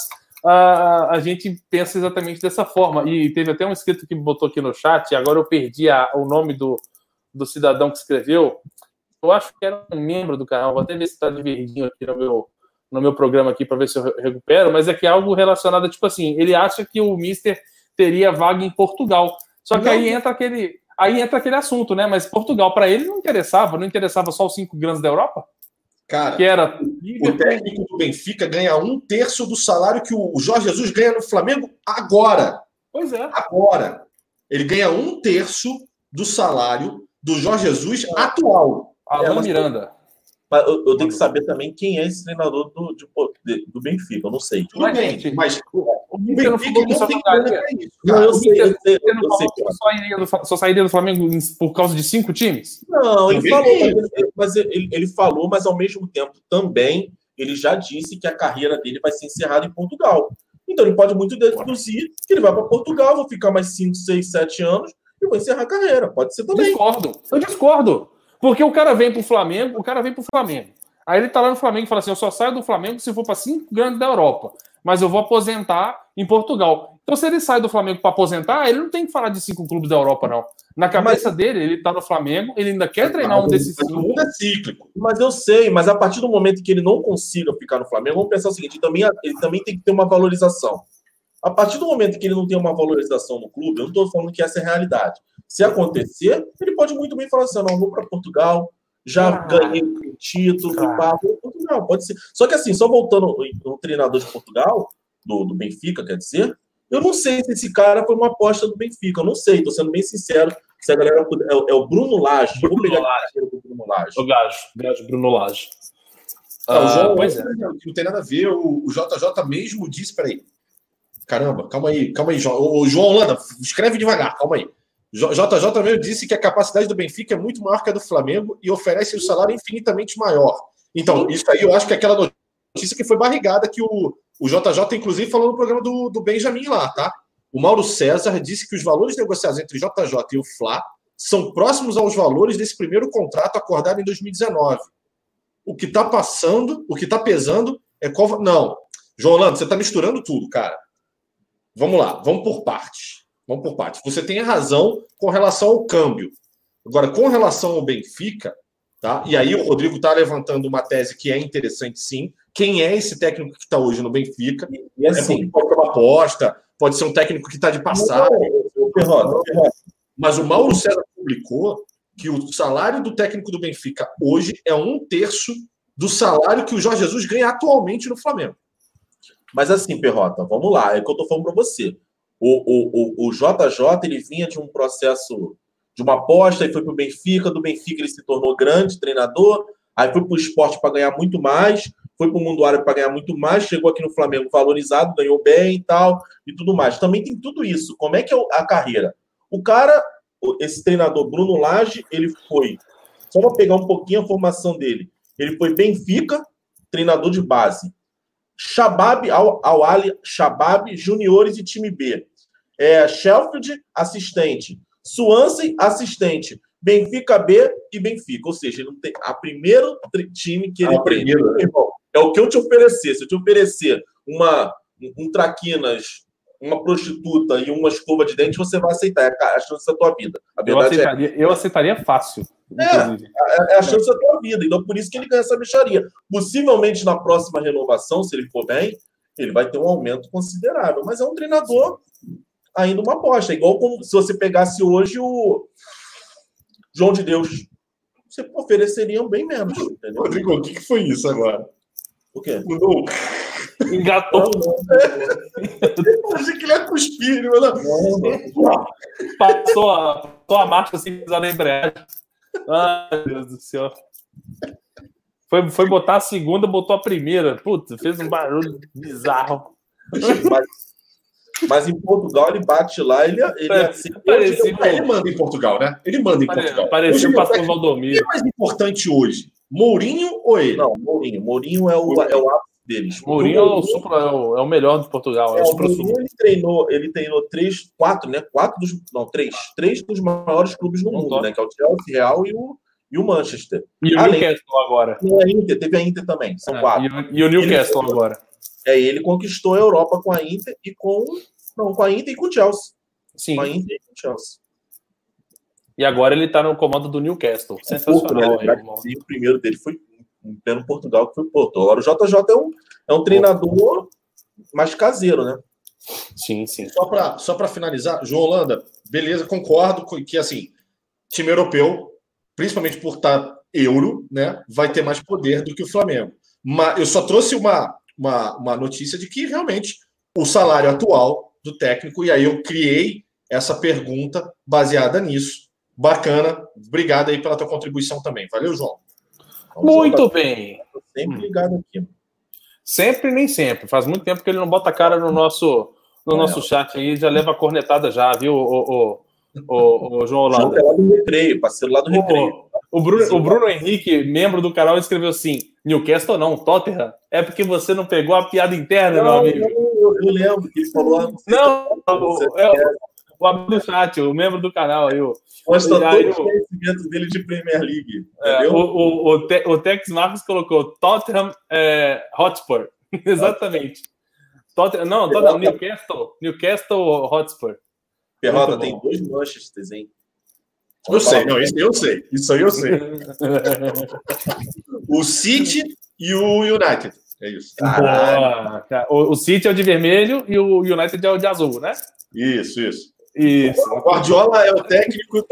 a gente pensa exatamente dessa forma. E teve até um inscrito que botou aqui no chat, e agora eu perdi o nome do cidadão que escreveu. Eu acho que era um membro do canal, vou até ver se está de verdinho aqui no meu programa aqui para ver se eu recupero, mas é que é algo relacionado, tipo assim, ele acha que o Mister teria vaga em Portugal. Só que aí entra aquele assunto, né? Mas Portugal, para ele, não interessava só os 5 grandes da Europa? Cara, que era o técnico do Benfica ganha 1/3 do salário que o Jorge Jesus ganha no Flamengo agora. Pois é. Agora. Ele ganha 1/3 do salário do Jorge Jesus atual. Alan Miranda. Mas eu tenho que saber também quem é esse treinador do Benfica. Eu não sei. Tudo bem, mas o Benfica não tem grana pra isso. Eu sei. Só sairia do Flamengo por causa de 5 times? Não, ele falou, mas ao mesmo tempo também ele já disse que a carreira dele vai ser encerrada em Portugal. Então ele pode muito deduzir que ele vai para Portugal, vou ficar mais 5, 6, 7 anos e vou encerrar a carreira. Pode ser também. Eu discordo. Porque o cara vem pro Flamengo, Aí ele tá lá no Flamengo e fala assim, eu só saio do Flamengo se for para 5 grandes da Europa. Mas eu vou aposentar em Portugal. Então, se ele sai do Flamengo para aposentar, ele não tem que falar de 5 clubes da Europa, não. Na cabeça dele, ele tá no Flamengo, ele ainda quer treinar um desses 5. O mundo é cíclico. Mas eu sei, mas a partir do momento que ele não consiga ficar no Flamengo, vamos pensar o seguinte, ele também tem que ter uma valorização. A partir do momento que ele não tem uma valorização no clube, eu não estou falando que essa é a realidade. Se acontecer, ele pode muito bem falar assim, não, vou para Portugal, já ganhei um título, Portugal, pode ser. Só que assim, só voltando no treinador de Portugal, do Benfica, quer dizer, eu não sei se esse cara foi uma aposta do Benfica, eu não sei, estou sendo bem sincero, se a galera é o Bruno Lage, vou pegar o Bruno Lage. O Gajo, Bruno Lage. O João, não tem nada a ver, o JJ mesmo disse, peraí, caramba, calma aí, João. O João Holanda, escreve devagar, calma aí. JJ mesmo disse que a capacidade do Benfica é muito maior que a do Flamengo e oferece um salário infinitamente maior. Então, isso aí eu acho que é aquela notícia que foi barrigada que o JJ, inclusive, falou no programa do Benjamin lá, tá? O Mauro César disse que os valores negociados entre JJ e o Fla são próximos aos valores desse primeiro contrato acordado em 2019. O que tá pesando é qual... Não, João Holanda, você tá misturando tudo, cara. Vamos lá, vamos por partes. Você tem a razão com relação ao câmbio. Agora, com relação ao Benfica, tá? E aí o Rodrigo está levantando uma tese que é interessante, sim. Quem é esse técnico que está hoje no Benfica? E assim, pode ser uma aposta, pode ser um técnico que está de passagem. Mas o Mauro César publicou que o salário do técnico do Benfica hoje é 1/3 do salário que o Jorge Jesus ganha atualmente no Flamengo. Mas assim, Perrota, vamos lá, é o que eu estou falando para você. O JJ, ele vinha de um processo de uma aposta, e foi para o Benfica, do Benfica ele se tornou grande treinador, aí foi para o esporte para ganhar muito mais, foi para o mundo árabe para ganhar muito mais, chegou aqui no Flamengo valorizado, ganhou bem e tal, e tudo mais. Também tem tudo isso. Como é que é a carreira? O cara, esse treinador Bruno Lage, ele foi, só para pegar um pouquinho a formação dele, ele foi Benfica, treinador de base, Shabab, Al-Ali, Shabab, juniores e time B. Sheffield, assistente. Swansea, assistente. Benfica B e Benfica. Ou seja, ele não tem a primeiro time que ele tem. É o que eu te oferecer. Se eu te oferecer um traquinas, uma prostituta e uma escova de dente, você vai aceitar. É a chance da tua vida. A verdade eu aceitaria fácil. É a chance da tua vida. Então, por isso que ele ganha essa bicharia. Possivelmente, na próxima renovação, se ele for bem, ele vai ter um aumento considerável. Mas é um treinador ainda uma aposta. Igual como se você pegasse hoje o João de Deus. Você ofereceria bem menos. Entendeu? Rodrigo, o que foi isso agora? O quê? Engatou. Eu achei que ele ia cuspir. Passou a marcha sem pisar na embreagem. Ai, Deus do céu. Foi botar a segunda, botou a primeira. Putz, fez um barulho bizarro. Mas em Portugal ele bate lá, ele manda em Portugal, né? Ele manda em Portugal. Parecia o pastor Valdomiro. O que é mais importante hoje? Mourinho ou ele? Não, Mourinho. Mourinho é o ápice deles. Mourinho é o melhor de Portugal. O Mourinho ele treinou três dos maiores clubes no mundo, né? Que é o Chelsea, Real e o Manchester. E o Newcastle agora. Teve a Inter também, são 4. E o Newcastle agora. Ele conquistou a Europa com a Inter e com a Inter e com o Chelsea. Sim. Com a Inter e com o Chelsea. E agora ele tá no comando do Newcastle. Sensacional. O primeiro dele foi pelo Portugal, que foi o Porto. Agora o JJ é um treinador mais caseiro, né? Sim, sim. Só para finalizar, João Holanda, beleza, concordo com que, assim, time europeu, principalmente por estar euro, né, vai ter mais poder do que o Flamengo. Mas eu só trouxe uma notícia de que realmente o salário atual do técnico, e aí eu criei essa pergunta baseada nisso. Bacana. Obrigado aí pela tua contribuição também. Valeu, João. Muito bem. Sempre ligado aqui. Sempre nem sempre. Faz muito tempo que ele não bota a cara no nosso chat aí, já leva a cornetada já, viu, o João Holanda? Lá do Recreio, parceiro lá do Recreio. O Bruno Henrique, membro do canal, escreveu assim: Newcastle não, Tottenham. É porque você não pegou a piada interna, meu amigo. Eu lembro que ele falou. O amigo do chat, o membro do canal aí. Mostra todo o conhecimento dele de Premier League. O Tex Marcos colocou Tottenham Hotspur. Exatamente. Tottenham, Newcastle Hotspur. Perrota tem 2 Manchesters, hein? Eu sei, não, isso eu sei. Isso aí eu sei. O City e o United. É isso. O City é o de vermelho e o United é o de azul, né? Isso. O Guardiola é o técnico.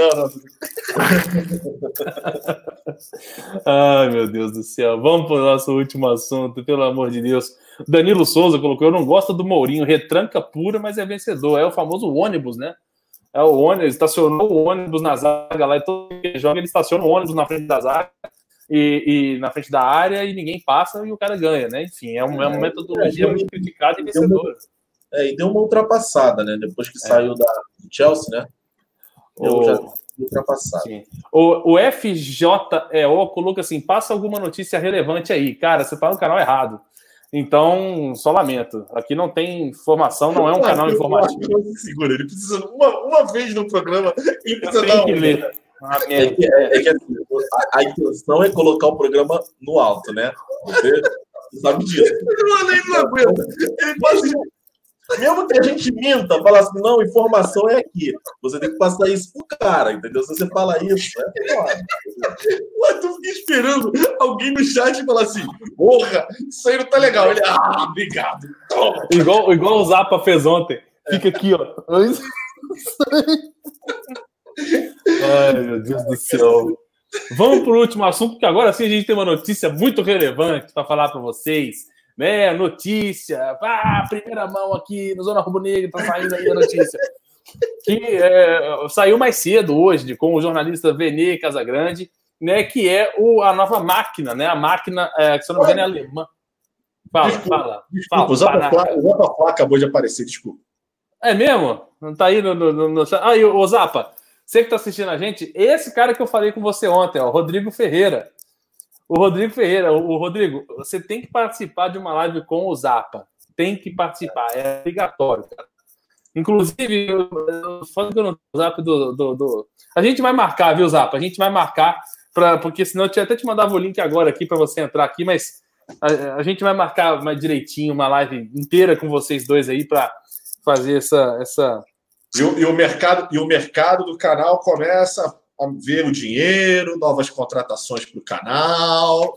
Ai, meu Deus do céu. Vamos para o nosso último assunto, pelo amor de Deus. Danilo Souza colocou: eu não gosto do Mourinho, retranca pura, mas é vencedor. É o famoso ônibus, né? É o ônibus, estacionou o ônibus na zaga lá, e todo que joga, ele estaciona o ônibus na frente da zaga e na frente da área e ninguém passa e o cara ganha, né? Enfim, é uma metodologia muito criticada e vencedora. E deu uma ultrapassada, né? Depois que saiu do Chelsea, né? Já ultrapassado. Sim. O FJEO coloca assim: passa alguma notícia relevante aí. Cara, você tá no canal errado. Então, só lamento. Aqui não tem informação, não é um canal informativo. Segura, ele precisa, uma vez no programa, ele precisa dar que ler. A intenção é colocar o programa no alto, né? Você sabe disso. Ele não aguenta. Ele passa. Mesmo que a gente minta, fala assim, não, informação é aqui. Você tem que passar isso pro cara, entendeu? Se você fala isso, é foda. Ué, tu fica esperando alguém no chat falar assim: porra, isso aí não tá legal. Ele, obrigado. Toma. Igual o Zapa fez ontem. Fica aqui, ó. Ai, meu Deus do céu. Vamos pro último assunto, porque agora sim a gente tem uma notícia muito relevante para falar para vocês. Né, notícia, primeira mão aqui no Zona Rubro-Negra, tá saindo aí a notícia. Que saiu mais cedo hoje, com o jornalista Vene Casagrande, né, que é a nova máquina, né? A máquina, que se eu não me engano, é alemã. Fala. O Zapa acabou de aparecer, desculpa. É mesmo? Não tá aí no... Aí, ô Zapa, você que tá assistindo a gente, esse cara que eu falei com você ontem, ó, Rodrigo Ferreira. O Rodrigo, você tem que participar de uma live com o Zapa. Tem que participar, é obrigatório, cara. Inclusive, falando do Zap a gente vai marcar, viu, Zapa? A gente vai marcar, porque senão eu tinha até te mandava o link agora aqui para você entrar aqui, mas a gente vai marcar mais direitinho uma live inteira com vocês dois aí para fazer essa... E o mercado do canal começa a ver o dinheiro, novas contratações para o canal.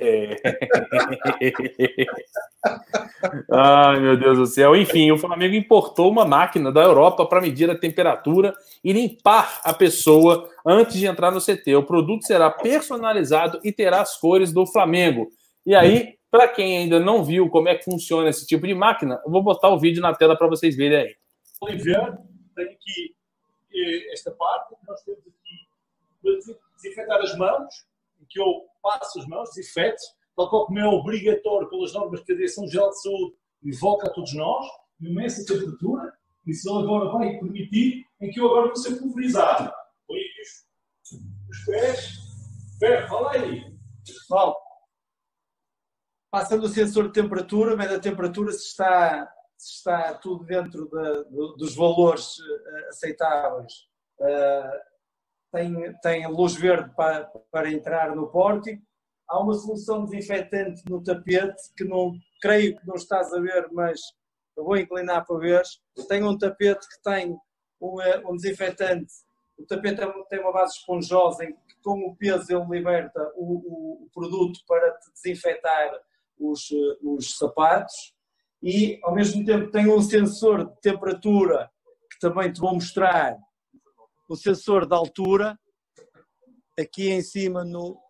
Ai, meu Deus do céu. Enfim, o Flamengo importou uma máquina da Europa para medir a temperatura e limpar a pessoa antes de entrar no CT. O produto será personalizado e terá as cores do Flamengo. E aí, para quem ainda não viu como é que funciona esse tipo de máquina, eu vou botar o vídeo na tela para vocês verem aí. Oliveira, tenho aqui esta parte, nós temos aqui desinfetar as mãos, em que eu passo as mãos, desinfeto, tal como é obrigatório pelas normas da Direção-Geral de Saúde, invoca a todos nós, numa essa temperatura, isso agora vai permitir em que eu agora vou ser pulverizado. Põe os pés, fala aí, pessoal. Passando o sensor de temperatura, mede a temperatura se está tudo dentro dos valores aceitáveis. Tem luz verde para entrar no pórtico, há uma solução desinfetante no tapete que não creio que não estás a ver, mas eu vou inclinar para ver. Tem um tapete que tem um desinfetante. O tapete tem uma base esponjosa em que com o peso ele liberta o produto para te desinfetar os sapatos e ao mesmo tempo tem um sensor de temperatura que também te vou mostrar, o sensor de altura aqui em cima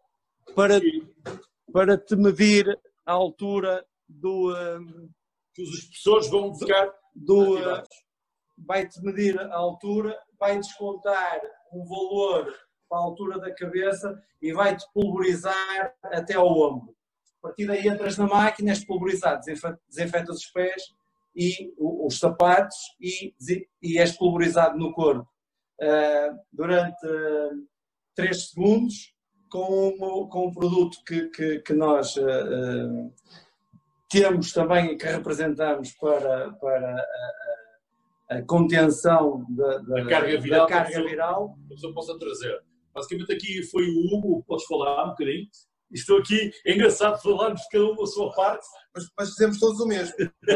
para te medir a altura que os espessores vão ficar vai-te medir a altura, vai descontar um valor para a altura da cabeça e vai-te pulverizar até ao ombro. A partir daí entras na máquina, és pulverizado, desinfetas os pés e os sapatos e és pulverizado no corpo durante 3 segundos com um produto que nós temos também e que representamos para a contenção da carga viral. A pessoa possa trazer. Basicamente aqui foi o Hugo, podes falar um bocadinho? Estou aqui, é engraçado falarmos cada um a sua parte. Mas fizemos todos o mesmo.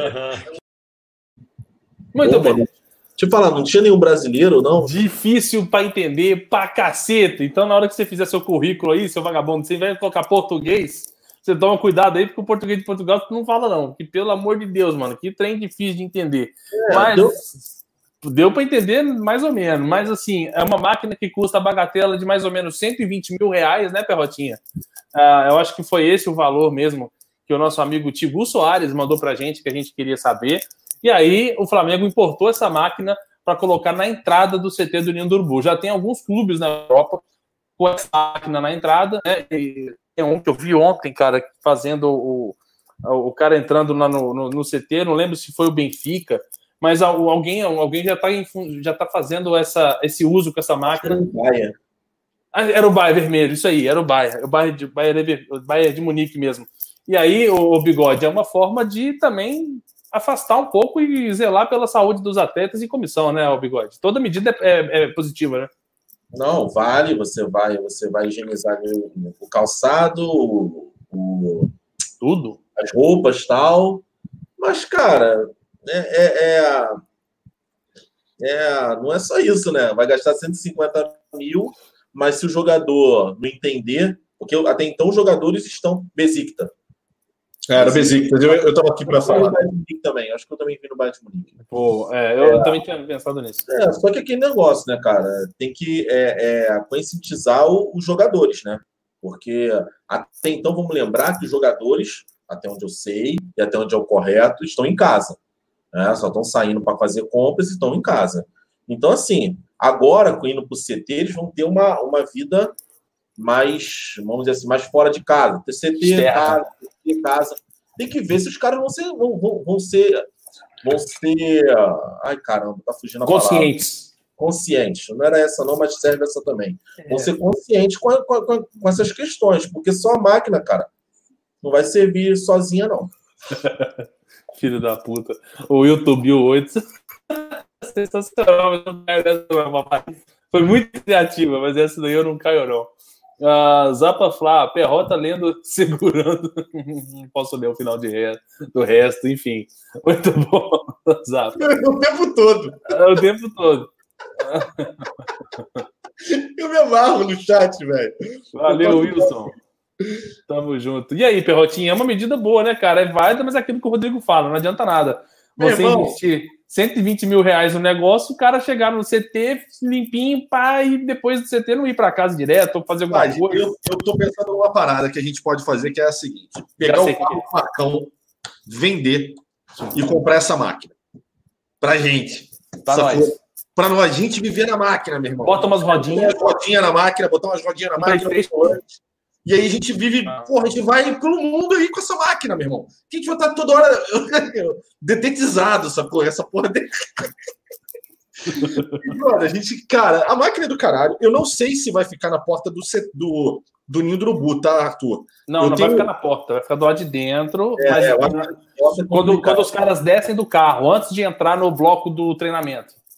Muito bem. Deixa eu falar, não tinha nenhum brasileiro, não? Difícil para entender pra caceta. Então, na hora que você fizer seu currículo aí, seu vagabundo, você vai colocar português, você toma cuidado aí, porque o português de Portugal não fala, não. Que, pelo amor de Deus, mano, que trem difícil de entender. Mas deu para entender mais ou menos. Mas, assim, é uma máquina que custa a bagatela de mais ou menos 120 mil reais, né, Perrotinha? Eu acho que foi esse o valor mesmo que o nosso amigo Tigu Soares mandou pra gente, que a gente queria saber. E aí, o Flamengo importou essa máquina para colocar na entrada do CT do Ninho do Urubu. Já tem alguns clubes na Europa com essa máquina na entrada, né? E tem um que eu vi ontem, cara, fazendo o cara entrando lá no CT, não lembro se foi o Benfica, mas alguém já tá fazendo esse uso com essa máquina. Era o Bayern vermelho, isso aí, era o Bayern. O Bayern de Munique mesmo. E aí, o Bigode, é uma forma de também afastar um pouco e zelar pela saúde dos atletas e comissão, né, o Bigode? Toda medida é positiva, né? Não, vale, você vai higienizar o calçado, tudo, as roupas e tal. Mas, cara, não é só isso, né? Vai gastar 150 mil, mas se o jogador não entender, porque até então os jogadores estão Besiktas. Era Besiktas, eu estava aqui para falar. Também, acho que eu também vi no Bayern de Munique. Eu também tinha pensado nisso. Só que aquele negócio, né, cara? Tem que conscientizar os jogadores, né? Porque até então, vamos lembrar que os jogadores, até onde eu sei e até onde é o correto, estão em casa. Né? Só estão saindo para fazer compras e estão em casa. Então, assim, agora, indo para o CT, eles vão ter uma vida mais, vamos dizer assim, mais fora de casa. CT, casa. Tem que ver se os caras vão ser. Ai, caramba, tá fugindo a palavra. Conscientes. Não era essa não, mas serve essa também. Vão ser conscientes com essas questões, porque só a máquina, cara, não vai servir sozinha, não. Filho da puta. O YouTube 8. Sensacional. Foi muito criativa, mas essa daí eu não caio, não. Zapa Flá, Perrota lendo, segurando. Não posso ler o final do resto, enfim. Muito bom, Zapa. O tempo todo. O tempo todo. Eu me amarro no chat, velho. Valeu, Wilson. Tamo junto. E aí, Perrotinha, é uma medida boa, né, cara? É válida, mas é aquilo que o Rodrigo fala, não adianta nada. Você investir 120 mil reais no negócio, o cara chegar no CT limpinho, pá, e depois do CT não ir para casa direto ou fazer alguma coisa. Eu tô pensando numa parada que a gente pode fazer, que é a seguinte: pegar o Facão, vender e comprar essa máquina. Pra gente. Pra nós, a gente viver na máquina, meu irmão. Bota umas rodinhas. Botar umas rodinhas na máquina. E aí a gente vive, porra, a gente vai pelo mundo aí com essa máquina, meu irmão. Que a gente vai estar toda hora detetizado, essa porra. Mano, a gente, cara, a máquina é do caralho. Eu não sei se vai ficar na porta do Ninho do Urubu, tá, Arthur? Não vai ficar na porta, vai ficar do lado de dentro. Quando os caras descem do carro, antes de entrar no bloco do treinamento.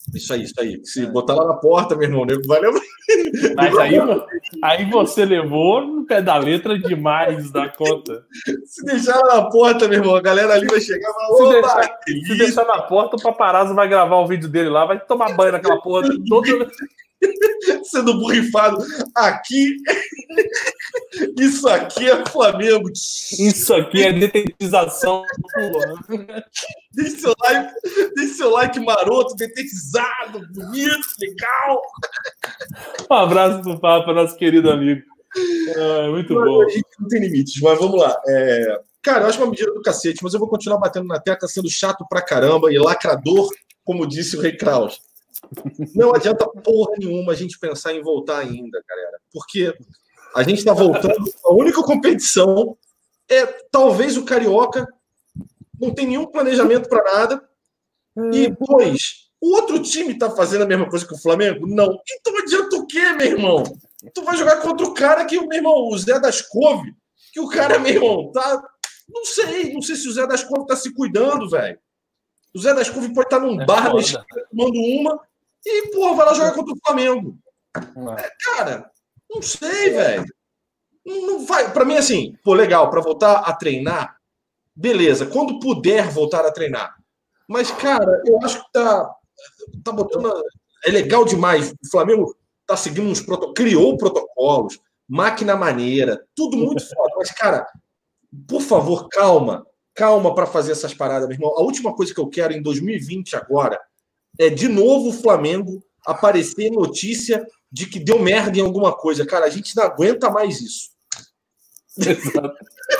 Isso aí. Se botar lá na porta, meu irmão, nego vai levar. Mas aí você levou no pé da letra demais da conta. Se deixar lá na porta, meu irmão, a galera ali vai chegar e falar, se deixar na porta, o paparazzo vai gravar o vídeo dele lá, vai tomar banho naquela porra toda. Sendo borrifado. Aqui, isso aqui é Flamengo. Isso aqui é detetização. Deixe seu like maroto, detetizado, bonito, legal. Um abraço pro Papa, nosso querido amigo. Muito bom. Não tem limites, mas vamos lá. Cara, eu acho uma medida do cacete, mas eu vou continuar batendo na tecla, sendo chato pra caramba e lacrador, como disse o Rei Kraus. Não adianta porra nenhuma a gente pensar em voltar ainda, galera. Porque a gente está voltando. A única competição é talvez o Carioca. Não tem nenhum planejamento para nada. E, pois, o outro time está fazendo a mesma coisa que o Flamengo? Não. Então adianta o quê, meu irmão? Tu vai jogar contra o cara que, meu irmão, o Zé das Couve, que o cara, meu irmão, tá. Não sei se o Zé das Couve tá se cuidando, velho. O Zé das Couve pode estar num bar na esquina tomando uma. E, porra, vai lá jogar contra o Flamengo. Cara, não sei, velho. Não vai. Pra mim, assim, pô, legal, pra voltar a treinar, beleza, quando puder voltar a treinar. Mas, cara, eu acho que tá botando. É legal demais. O Flamengo tá seguindo uns protocolos, criou protocolos, máquina maneira, tudo muito foda. Mas, cara, por favor, calma pra fazer essas paradas, meu irmão. A última coisa que eu quero em 2020 agora é de novo o Flamengo aparecer notícia de que deu merda em alguma coisa. Cara, a gente não aguenta mais isso. Exato.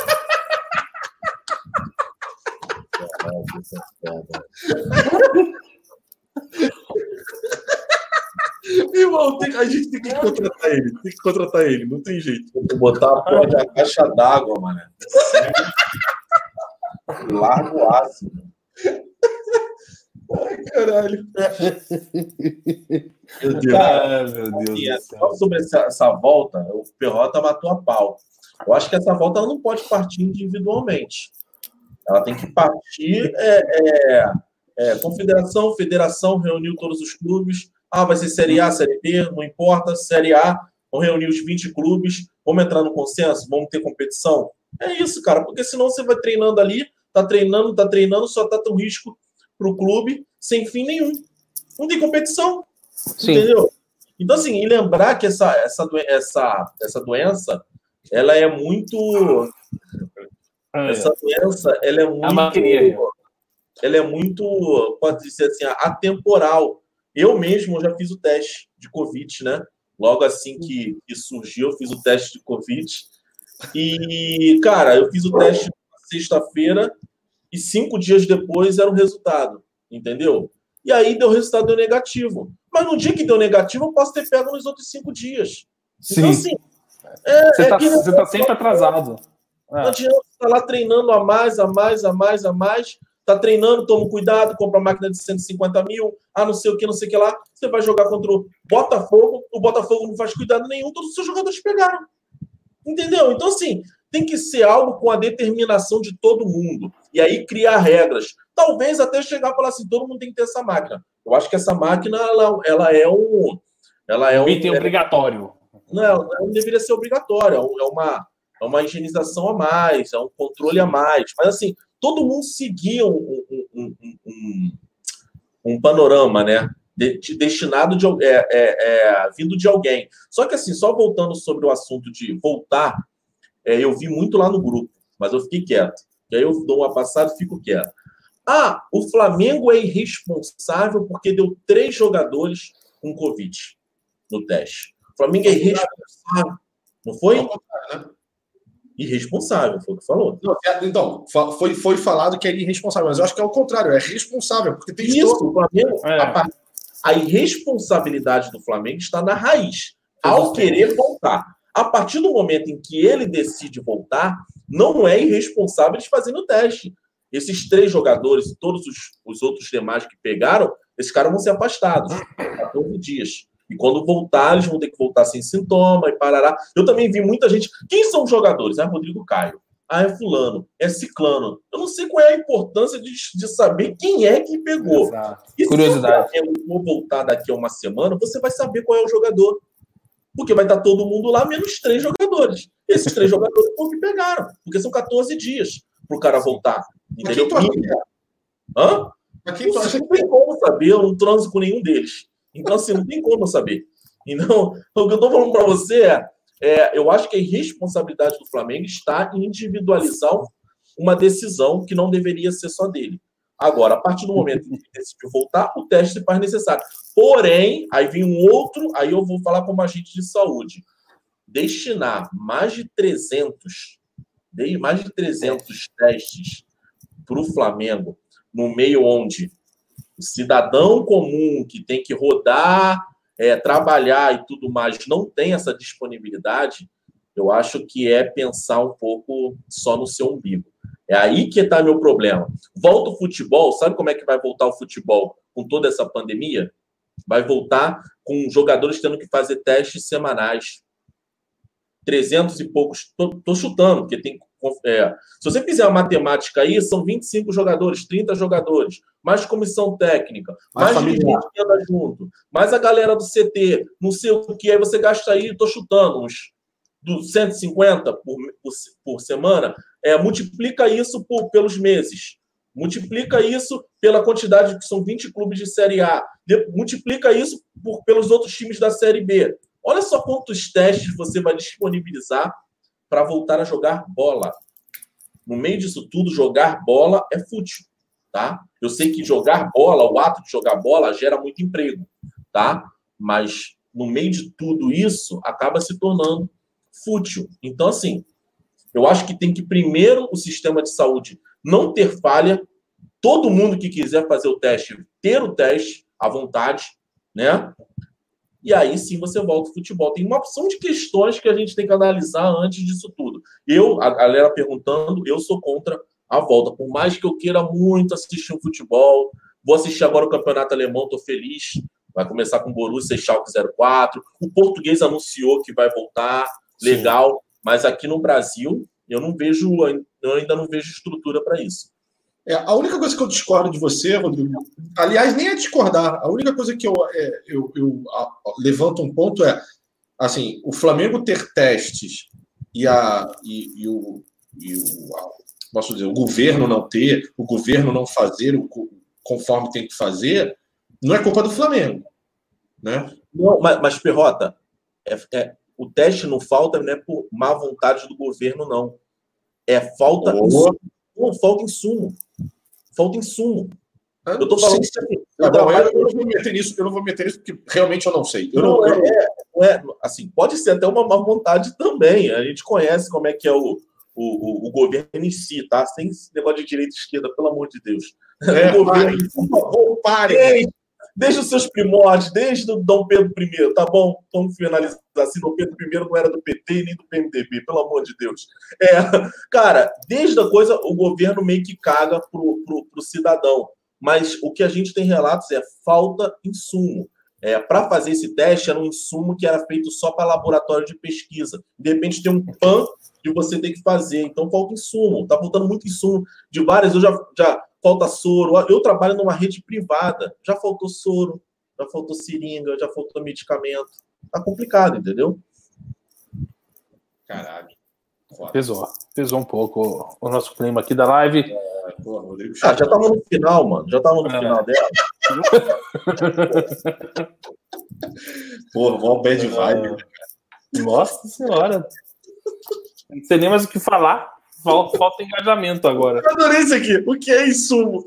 Irmão, a gente tem que contratar ele. Não tem jeito. Vou botar a porra de uma caixa d'água, mano. Largo ácido. Ai, caralho. Meu Deus. Só sobre essa volta, o Perrota matou a pau. Eu acho que essa volta ela não pode partir individualmente. Ela tem que partir confederação, federação, reuniu todos os clubes. Vai ser Série A, Série B, não importa. Série A, vamos reunir os 20 clubes, vamos entrar no consenso, vamos ter competição. É isso, cara, porque senão você vai treinando ali, tá treinando, só tá tão risco pro clube, sem fim nenhum. Não tem competição. Sim. Entendeu? Então, assim, e lembrar que essa doença, ela é muito... Essa doença, ela é muito, pode dizer assim, atemporal. Eu mesmo já fiz o teste de Covid, né? Logo assim que surgiu, eu fiz o teste de Covid. E, cara, eu fiz o teste na sexta-feira e 5 dias depois era o resultado, entendeu? E aí deu resultado, deu negativo. Mas no dia que deu negativo, eu posso ter pego nos outros 5 dias. Sim. Então, assim, você tá sempre atrasado. Não adianta estar lá treinando a mais. Tá treinando, toma cuidado, compra máquina de 150 mil, não sei o que lá. Você vai jogar contra o Botafogo não faz cuidado nenhum, todos os seus jogadores pegaram. Entendeu? Então, assim, tem que ser algo com a determinação de todo mundo. E aí criar regras. Talvez até chegar e falar assim, todo mundo tem que ter essa máquina. Eu acho que essa máquina, ela é um item obrigatório. Não deveria ser obrigatório. É uma higienização a mais, é um controle a mais. Mas, assim, todo mundo seguia um panorama, né? Destinado vindo de alguém. Só que, assim, só voltando sobre o assunto de voltar, eu vi muito lá no grupo, mas eu fiquei quieto. E aí eu dou uma passada e fico quieto. O Flamengo é irresponsável porque deu 3 jogadores com Covid no teste. O Flamengo é irresponsável. Não foi? Irresponsável, foi o que falou. Não, então, foi falado que é irresponsável, mas eu acho que é o contrário, é responsável, porque tem isso. O Flamengo, a irresponsabilidade do Flamengo está na raiz, ao querer voltar. A partir do momento em que ele decide voltar, não é irresponsável eles fazerem o teste. Esses 3 jogadores e todos os outros demais que pegaram, esses caras vão ser afastados 14 dias. E quando voltar, eles vão ter que voltar sem sintoma e parará. Eu também vi muita gente... Quem são os jogadores? Rodrigo Caio. Ah, é fulano, é ciclano. Eu não sei qual é a importância de saber quem é que pegou. Exato. E Curiosidade. se eu for voltar daqui a uma semana, você vai saber qual é o jogador. Porque vai estar todo mundo lá, menos 3 jogadores. Esses 3 jogadores foram que pegaram. Porque são 14 dias para o cara voltar. Entendeu? Hã? Não tem como saber, eu não transo com nenhum deles. Então, assim, não tem como saber. Então, o que eu estou falando para você eu acho que a irresponsabilidade do Flamengo está em individualizar uma decisão que não deveria ser só dele. Agora, a partir do momento que ele decidiu voltar, o teste se faz necessário. Porém, aí vem um outro, aí eu vou falar como agente de saúde. Destinar mais de 300 testes para o Flamengo, no meio onde o cidadão comum que tem que rodar, trabalhar e tudo mais, não tem essa disponibilidade, eu acho que é pensar um pouco só no seu umbigo. É aí que está meu problema. Volta o futebol, sabe como é que vai voltar o futebol com toda essa pandemia? Vai voltar com jogadores tendo que fazer testes semanais. 300 e poucos, estou chutando, porque tem... se você fizer a matemática aí, são 25 jogadores, 30 jogadores, mais comissão técnica, mais dirigente que anda junto, mais a galera do CT, não sei o que, aí você gasta aí, estou chutando, uns 150 por semana, multiplica isso pelos meses, multiplica isso pela quantidade, que são 20 clubes de Série A, multiplica isso pelos outros times da Série B. Olha só quantos testes você vai disponibilizar para voltar a jogar bola. No meio disso tudo, jogar bola é fútil, tá? Eu sei que jogar bola, o ato de jogar bola, gera muito emprego, tá? Mas no meio de tudo isso, acaba se tornando fútil. Então, assim, eu acho que tem que primeiro o sistema de saúde não ter falha, todo mundo que quiser fazer o teste, ter o teste à vontade, né? E aí sim você volta ao futebol. Tem uma opção de questões que a gente tem que analisar antes disso tudo. A galera perguntando, eu sou contra a volta. Por mais que eu queira muito assistir um futebol, vou assistir agora o Campeonato Alemão, estou feliz. Vai começar com o Borussia e Schalke 04. O Português anunciou que vai voltar, legal. Sim. Mas aqui no Brasil, eu ainda não vejo estrutura para isso. A única coisa que eu discordo de você, Rodrigo, aliás, nem é discordar, a única coisa que eu levanto um ponto assim, o Flamengo ter testes posso dizer, o governo não ter, o governo não fazer conforme tem que fazer, não é culpa do Flamengo, né? Não, mas Perrota, o teste não falta, não é por má vontade do governo, não. Falta insumo. Não, falta insumo. Falta insumo. Eu tô falando isso aqui. Eu não vou meter nisso, porque realmente eu não sei. Assim, pode ser até uma má vontade também. A gente conhece como é que é o governo em si, tá? Sem esse negócio de direita e esquerda, pelo amor de Deus. O governo, por favor, pare. Desde os seus primórdios, desde o Dom Pedro I, tá bom? Vamos finalizar assim, Dom Pedro I não era do PT nem do PMDB, pelo amor de Deus. Cara, desde a coisa, o governo meio que caga pro cidadão. Mas o que a gente tem relatos falta insumo. Para fazer esse teste, era um insumo que era feito só para laboratório de pesquisa. De repente tem um PAN que você tem que fazer. Então falta insumo. Tá faltando muito insumo de várias. Eu já falta soro. Eu trabalho numa rede privada. Já faltou soro, já faltou seringa, já faltou medicamento. Tá complicado, entendeu? Caralho. Pesou um pouco o nosso clima aqui da live. Já tava no final, mano. Já tava no final dela. Porra, mó bad vibe. Nossa senhora. Não sei nem mais o que falar. Falta engajamento agora. Eu adorei isso aqui. O que é insumo?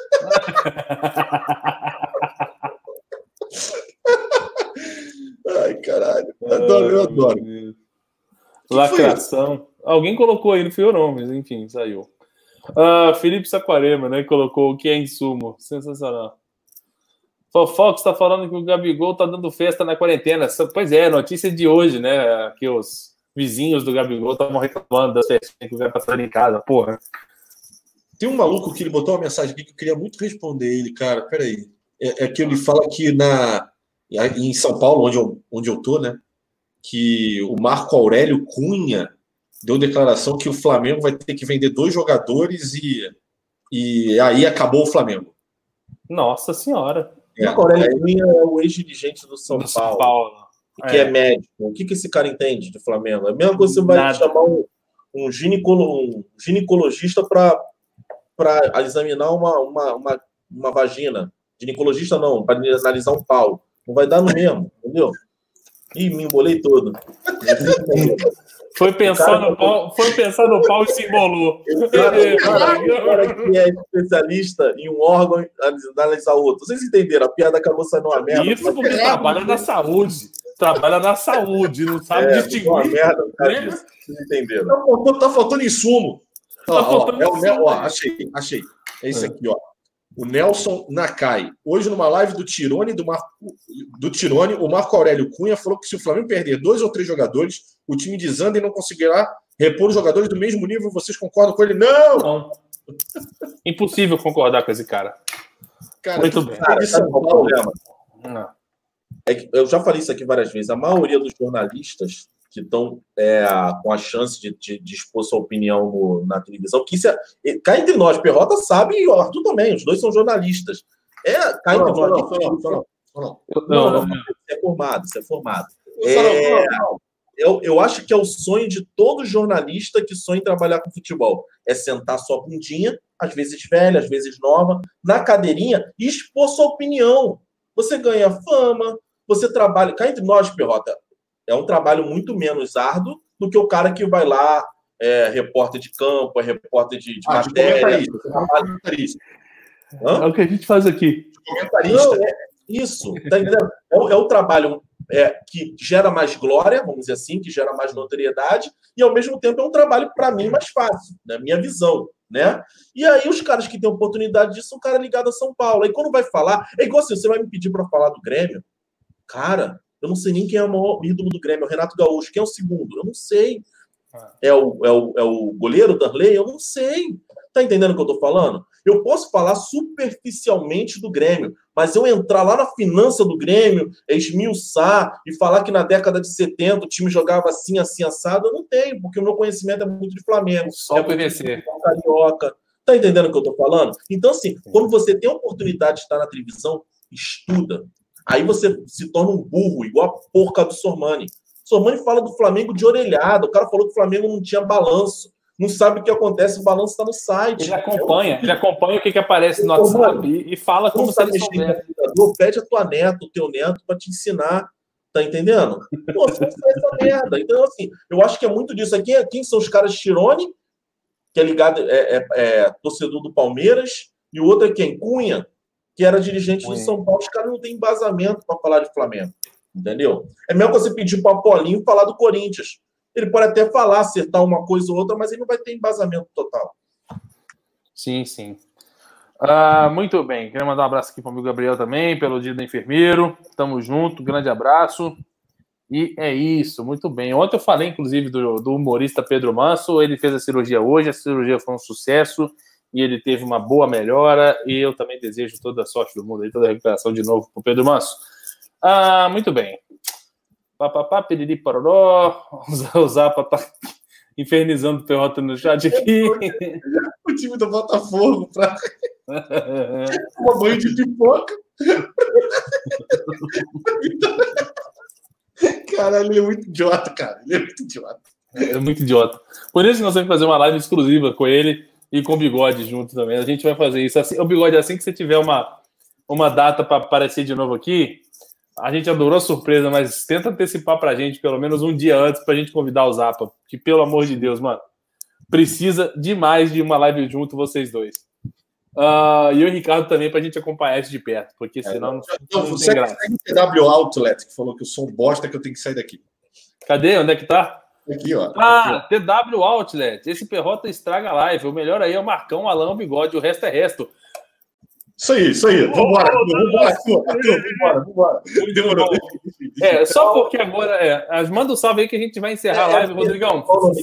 Ai, caralho. Eu adoro. Lacração. Alguém colocou aí, não fui eu não, mas enfim, saiu. Felipe Saquarema, né? Colocou o que é insumo. Sensacional. Fofox está falando que o Gabigol tá dando festa na quarentena. Pois é, notícia de hoje, né? Que os vizinhos do Gabigol estavam reclamando das festinhas que o cara passando em casa, porra. Tem um maluco que ele botou uma mensagem aqui que eu queria muito responder ele, cara. Peraí. Que ele fala que em São Paulo, onde eu tô, né? Que o Marco Aurélio Cunha deu declaração que o Flamengo vai ter que vender 2 jogadores e aí acabou o Flamengo. Nossa Senhora. Marco Aurélio Cunha é o ex-dirigente do São Paulo. Que é médico. O que esse cara entende de Flamengo? É a mesma coisa que você vai chamar um ginecologista para examinar uma vagina. Ginecologista não, para analisar um pau. Não vai dar no mesmo, entendeu? Ih, me embolei todo. Foi pensar no pau e se embolou. O cara que é especialista em um órgão analisar outro. Vocês entenderam? A piada acabou saindo uma merda. Isso porque trabalha na saúde. Trabalha na saúde, não sabe distinguir. Uma merda, cara, vocês entenderam? Tá faltando insumo. Achei. É isso aqui, ó. O Nelson Nakai. Hoje, numa live do Tirone, o Marco Aurélio Cunha falou que se o Flamengo perder 2 ou 3 jogadores, o time desanda e não conseguirá repor os jogadores do mesmo nível. Vocês concordam com ele? Não! Impossível concordar com esse cara. Muito bem. Sabe qual é o problema? É que eu já falei isso aqui várias vezes. A maioria dos jornalistas que estão com a chance de expor sua opinião na televisão, que isso cá entre nós, Perrota sabe e o Arthur também, os dois são jornalistas. Cá entre nós. Não, isso é formado. Eu acho que é o sonho de todo jornalista que sonha em trabalhar com futebol. É sentar sua bundinha, às vezes velha, às vezes nova, na cadeirinha e expor sua opinião. Você ganha fama, você trabalha... Cá entre nós, Perrota, é um trabalho muito menos árduo do que o cara que vai lá, repórter de campo, repórter de matéria. É o que a gente faz aqui. Comentarista. Isso, tá entendendo? É o trabalho que gera mais glória, vamos dizer assim, que gera mais notoriedade, e ao mesmo tempo é um trabalho, para mim, mais fácil, na minha visão, né? E aí os caras que têm oportunidade disso são caras ligados a São Paulo. Aí quando vai falar, é igual assim, você vai me pedir para falar do Grêmio, cara, eu não sei nem quem é o maior ídolo do Grêmio, é o Renato Gaúcho, quem é o segundo? Eu não sei. É o goleiro Darley? Eu não sei. Tá entendendo o que eu tô falando? Eu posso falar superficialmente do Grêmio, mas eu entrar lá na finança do Grêmio, esmiuçar e falar que na década de 70 o time jogava assim, assim, assado, eu não tenho, porque o meu conhecimento é muito de Flamengo. Só o PVC. Carioca. Tá entendendo o que eu tô falando? Então, assim, quando você tem a oportunidade de estar na televisão, estuda. Aí você se torna um burro, igual a porca do Sormani. Sormani fala do Flamengo de orelhada. O cara falou que o Flamengo não tinha balanço. Não sabe o que acontece, o balanço está no site. Ele acompanha o que aparece no WhatsApp e fala como se ele soubesse. Pede a tua neta, o teu neto, para te ensinar. Tá entendendo? Pô, você faz essa merda. Então, assim, eu acho que é muito disso. Quem são os caras de Tirone, que é ligado, torcedor do Palmeiras, e o outro é quem? Cunha, que era dirigente do São Paulo. Os caras não têm embasamento para falar de Flamengo. Entendeu? É mesmo que você pedir para o Apolinho falar do Corinthians. Ele pode até falar, acertar uma coisa ou outra, mas ele não vai ter embasamento total. Sim, sim. Muito bem. Quero mandar um abraço aqui para o amigo Gabriel também, pelo Dia do Enfermeiro. Tamo junto, grande abraço. E é isso, muito bem. Ontem eu falei, inclusive, do humorista Pedro Manso. Ele fez a cirurgia hoje, a cirurgia foi um sucesso e ele teve uma boa melhora. E eu também desejo toda a sorte do mundo e toda a recuperação de novo para o Pedro Manso. Muito bem. Papapá, piriri, pororó. O Zapa tá infernizando o Perrota no chat aqui. O time do Botafogo pra uma banho de pipoca. Caralho, ele é muito idiota, cara. Ele é muito idiota. É muito idiota. Por isso que nós vamos fazer uma live exclusiva com ele e com o Bigode junto também. A gente vai fazer isso. Assim, o Bigode, assim que você tiver uma data para aparecer de novo aqui, a gente adorou a surpresa, mas tenta antecipar pra gente pelo menos um dia antes pra gente convidar o Zapa. Que, pelo amor de Deus, mano, precisa demais de uma live junto, vocês dois. E o Ricardo também pra gente acompanhar isso de perto, porque senão não você tem graça. Tem TW Outlet, que falou que eu sou um bosta, que eu tenho que sair daqui. Cadê? Onde é que tá? Aqui, ó. TW Outlet. Esse Perrota estraga a live. O melhor aí é o Marcão, o Alão, o Bigode. O resto é resto. Isso aí. Vambora. Demorou. Só porque agora... manda um salve aí que a gente vai encerrar a live, Rodrigão. Qual o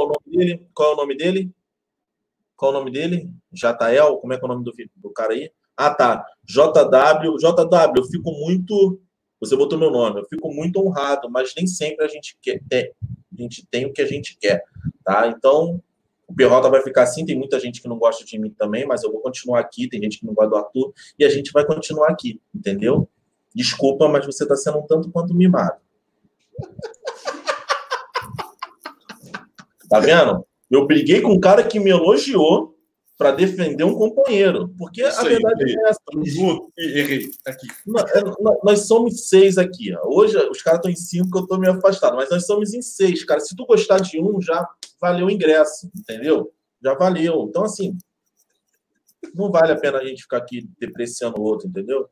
nome dele? Jatael? Como é que é o nome do cara aí? Tá. JW, eu fico muito... Você botou meu nome. Eu fico muito honrado, mas nem sempre a gente tem o que a gente quer. tá? Então, o Perrota vai ficar assim, tem muita gente que não gosta de mim também, mas eu vou continuar aqui, tem gente que não gosta do Arthur, e a gente vai continuar aqui, entendeu? Desculpa, mas você tá sendo um tanto quanto mimado. Tá vendo? Eu briguei com um cara que me elogiou para defender um companheiro. Porque Isso a verdade aí, é essa. Errei. Aqui. Nós somos 6 aqui. Ó. Hoje os caras estão em 5 que eu tô meio afastado. Mas nós somos em 6, cara. Se tu gostar de um, já valeu o ingresso. Entendeu? Já valeu. Então, assim, não vale a pena a gente ficar aqui depreciando o outro, entendeu?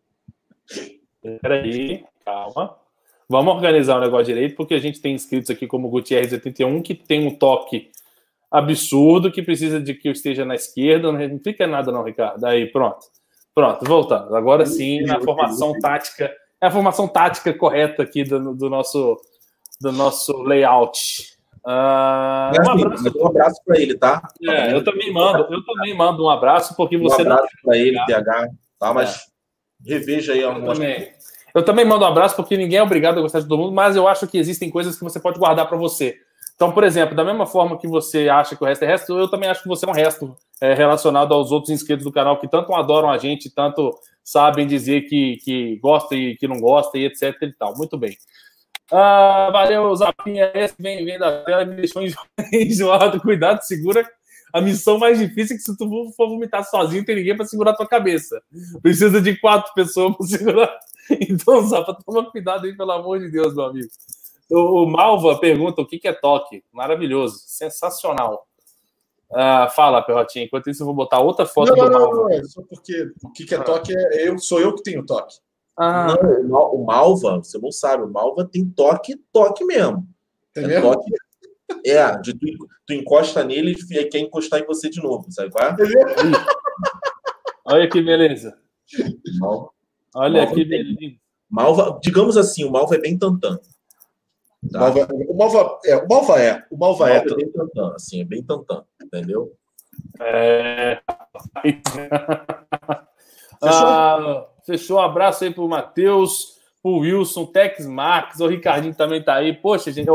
Peraí, calma. Vamos organizar o negócio direito, porque a gente tem inscritos aqui como Gutierrez81, que tem um toque absurdo, que precisa de que eu esteja na esquerda. Não fica nada não, Ricardo. Aí, pronto. Pronto, voltando. Agora sim, na formação tática. É a formação tática correta aqui do nosso layout. Um abraço para ele, tá? Eu também mando um abraço, porque você um abraço para ele, TH, tá? Mas reveja aí algumas coisas. Eu também mando um abraço, porque ninguém é obrigado a gostar de todo mundo, mas eu acho que existem coisas que você pode guardar para você. Então, por exemplo, da mesma forma que você acha que o resto é resto, eu também acho que você é um resto relacionado aos outros inscritos do canal que tanto adoram a gente, tanto sabem dizer que gosta e que não gosta, e etc e tal. Muito bem. Valeu, Zapinha. Esse vem da tela, me deixou enjoado. Cuidado, segura. A missão mais difícil é que se tu for vomitar sozinho, tem ninguém para segurar a tua cabeça. Precisa de 4 pessoas para segurar. Então, Zapa, toma cuidado aí, pelo amor de Deus, meu amigo. O Malva pergunta o que é toque. Maravilhoso, sensacional. Fala, Perrotinha. Enquanto isso, eu vou botar outra foto do Malva. Não, é só porque o que é toque sou eu que tenho toque. Não, o Malva, você não sabe, o Malva tem toque mesmo. Mesmo? Toque. De tu encosta nele e quer encostar em você de novo, sabe qual é? Olha que beleza. Malva. Olha que beleza. Malva, digamos assim, o Malva é bem tantã. Tá? O Malva é bem tantã, assim, é bem tantã, entendeu? Fechou, um abraço aí pro Matheus, pro Wilson, Tex Max, o Ricardinho também tá aí. Poxa, gente,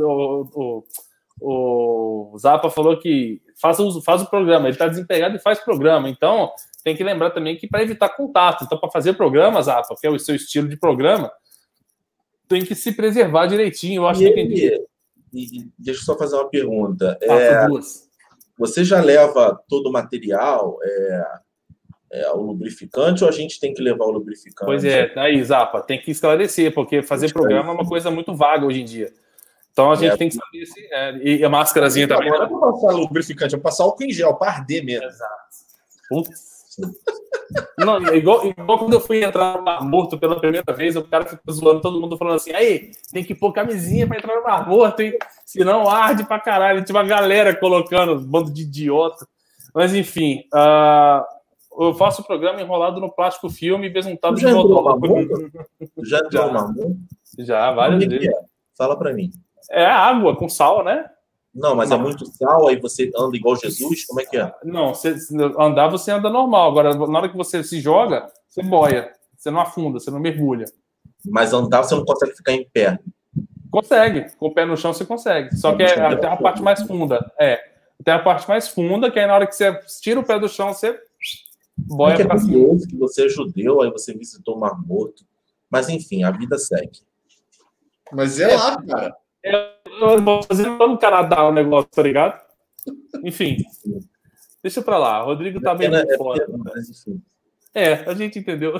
o Zapa falou que faz o programa, ele tá desempregado e faz programa, então tem que lembrar também que para evitar contato, então para fazer programa, Zapa, que é o seu estilo de programa, tem que se preservar direitinho. Eu acho que deixa eu só fazer uma pergunta. Você já leva todo o material, o lubrificante, ou a gente tem que levar o lubrificante? Pois é, aí, Zapa, tem que esclarecer, porque fazer programa é uma coisa muito vaga hoje em dia. Então a gente tem que saber se. E a máscarazinha também. Não é para passar lubrificante, é para passar álcool em gel, para arder mesmo. Exato. Putz. Não, igual quando eu fui entrar no Mar Morto pela primeira vez, o cara ficou zoando todo mundo falando assim: aí, tem que pôr camisinha pra entrar no Mar Morto, hein? Senão arde pra caralho. Tinha uma galera colocando, um bando de idiota. Mas enfim, eu faço o programa enrolado no plástico filme e besuntado de odonto. Já entrou no Mar Morto? Já, várias vezes. Fala pra mim. É água com sal, né? Não, mas é muito sal, aí você anda igual Jesus? Como é que é? Não, andar você anda normal. Agora, na hora que você se joga, você boia. Você não afunda, você não mergulha. Mas andar você não consegue ficar em pé. Consegue. Com o pé no chão você consegue. Só que até a parte mais funda. Até a parte mais funda, que aí na hora que você tira o pé do chão, você boia pra cima. Que você é judeu, aí você visitou o Mar Morto. Mas enfim, a vida segue. Mas lá, cara. Eu vou fazer no Canadá o negócio, tá ligado? Enfim. Deixa pra lá. O Rodrigo tá bem fora. A gente entendeu.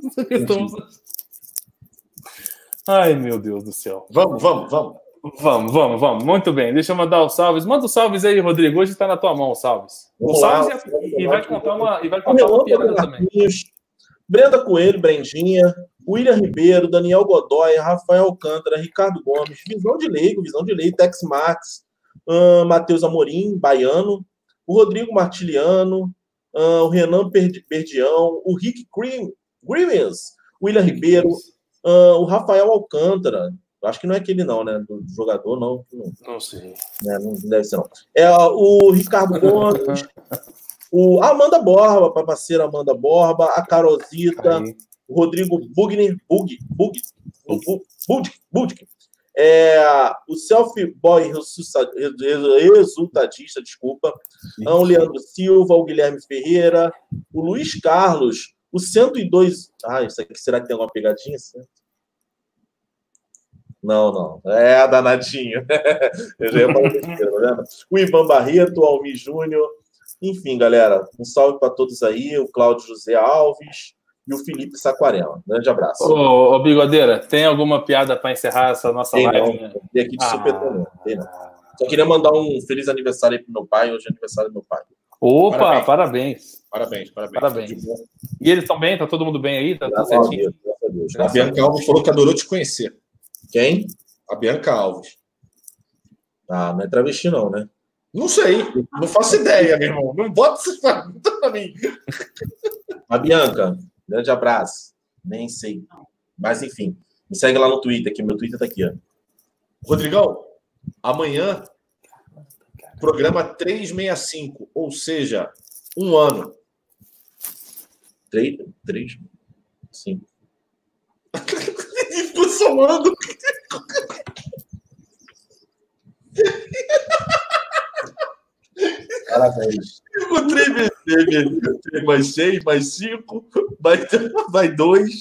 Ai, meu Deus do céu. Vamos. Muito bem. Deixa eu mandar os salves. Manda os salves aí, Rodrigo. Hoje tá na tua mão, salves. Os salves e vai contar uma piada também. Brenda Coelho, Brendinha, William Ribeiro, Daniel Godoy, Rafael Alcântara, Ricardo Gomes, Visão de Lei, Tex Max, Matheus Amorim, Baiano, o Rodrigo Martiliano, o Renan Perdião, o Rick Grimes, William Ribeiro, o Rafael Alcântara, acho que não é aquele não, né, do jogador, não. Não sei. Não deve ser não. O Ricardo Gomes, a Amanda Borba, a parceira Amanda Borba, a Carolzita, o Rodrigo Budkin, O Selfie Boy Resultadista, desculpa. O Leandro Silva, o Guilherme Ferreira, o Luiz Carlos, o 102. Isso aqui, será que tem alguma pegadinha? Não. É danadinho. Eu já ia falar besteira, tá vendo? O Ivan Barreto, o Almir Júnior. Enfim, galera, um salve para todos aí. O Cláudio José Alves e o Felipe Saquarela. Grande abraço. Ô, Bigodeira, tem alguma piada para encerrar essa nossa live? Tem aqui de supetão. Só queria mandar um feliz aniversário aí pro meu pai. Hoje é aniversário do meu pai. Opa, parabéns. Parabéns. E eles estão bem? Tá todo mundo bem aí? Tá tudo certinho? Graças a Deus. A Bianca Alves falou que adorou te conhecer. Quem? A Bianca Alves. Não é travesti não, né? Não sei. Não faço ideia, meu irmão. Não bota essas perguntas pra mim. A Bianca, grande abraço. Nem sei. Mas, enfim, me segue lá no Twitter, que meu Twitter tá aqui, ó. Rodrigão, amanhã, programa 365, ou seja, 1 ano. 3? Sim. E ficou somando. Parabéns. Ficou 3 vezes. 3 mais 6, mais 5, mais 2.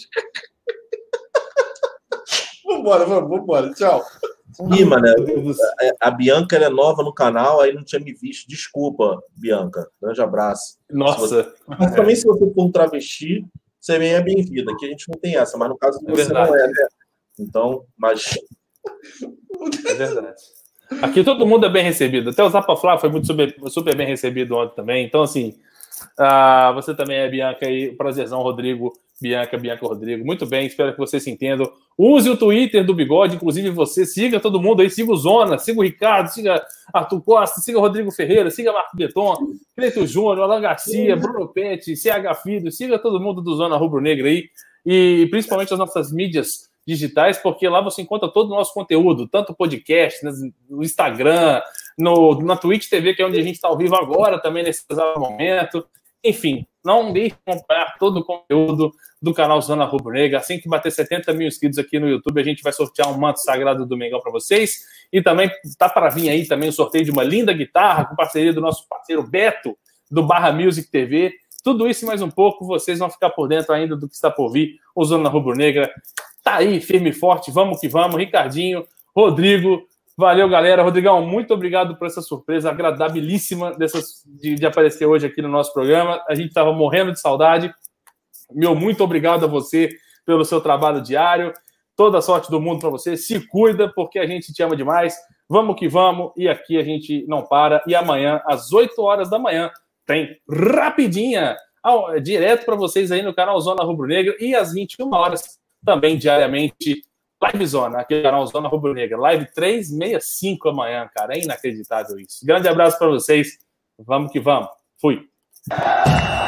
Vambora. Tchau. Ih, mano, a Bianca é nova no canal, aí não tinha me visto. Desculpa, Bianca. Grande abraço. Nossa. Mas também, se você for um travesti, você também é bem-vinda. Aqui a gente não tem essa, mas no caso de você verdade. não é, né? Então, mas. É verdade. Aqui todo mundo é bem recebido. Até o Zapa Flá foi super bem recebido ontem também. Então, assim, você também é, Bianca, aí. Prazerzão, Rodrigo. Bianca, Rodrigo. Muito bem, espero que vocês se entendam. Use o Twitter do Bigode, inclusive você. Siga todo mundo aí. Siga o Zona, siga o Ricardo, siga Arthur Costa, siga o Rodrigo Ferreira, siga Marco Beton, Cleito Júnior, Alan Garcia, Bruno Pet, CH Filho. Siga todo mundo do Zona Rubro Negra aí. E principalmente as nossas mídias digitais, porque lá você encontra todo o nosso conteúdo, tanto podcast, no Instagram, na Twitch TV, que é onde a gente está ao vivo agora, também nesse exato momento. Enfim, não deixe de acompanhar todo o conteúdo do canal Zona Rubro Negra. Assim que bater 70 mil inscritos aqui no YouTube, a gente vai sortear um manto sagrado do Domingão para vocês. E também tá para vir aí também o sorteio de uma linda guitarra com parceria do nosso parceiro Beto, do Barra Music TV. Tudo isso e mais um pouco, vocês vão ficar por dentro ainda do que está por vir. O Zona Rubro Negra tá aí, firme e forte. Vamos que vamos. Ricardinho, Rodrigo, valeu, galera. Rodrigão, muito obrigado por essa surpresa agradabilíssima de aparecer hoje aqui no nosso programa. A gente estava morrendo de saudade. Muito obrigado a você pelo seu trabalho diário. Toda a sorte do mundo para você. Se cuida, porque a gente te ama demais. Vamos que vamos. E aqui a gente não para. E amanhã, às 8 horas da manhã, tem Rapidinha, direto para vocês aí no canal Zona Rubro Negra. E às 21 horas, também diariamente, Live Zona, aqui no canal Zona Rubro Negra. Live 365 amanhã, cara. É inacreditável isso. Grande abraço para vocês. Vamos que vamos. Fui.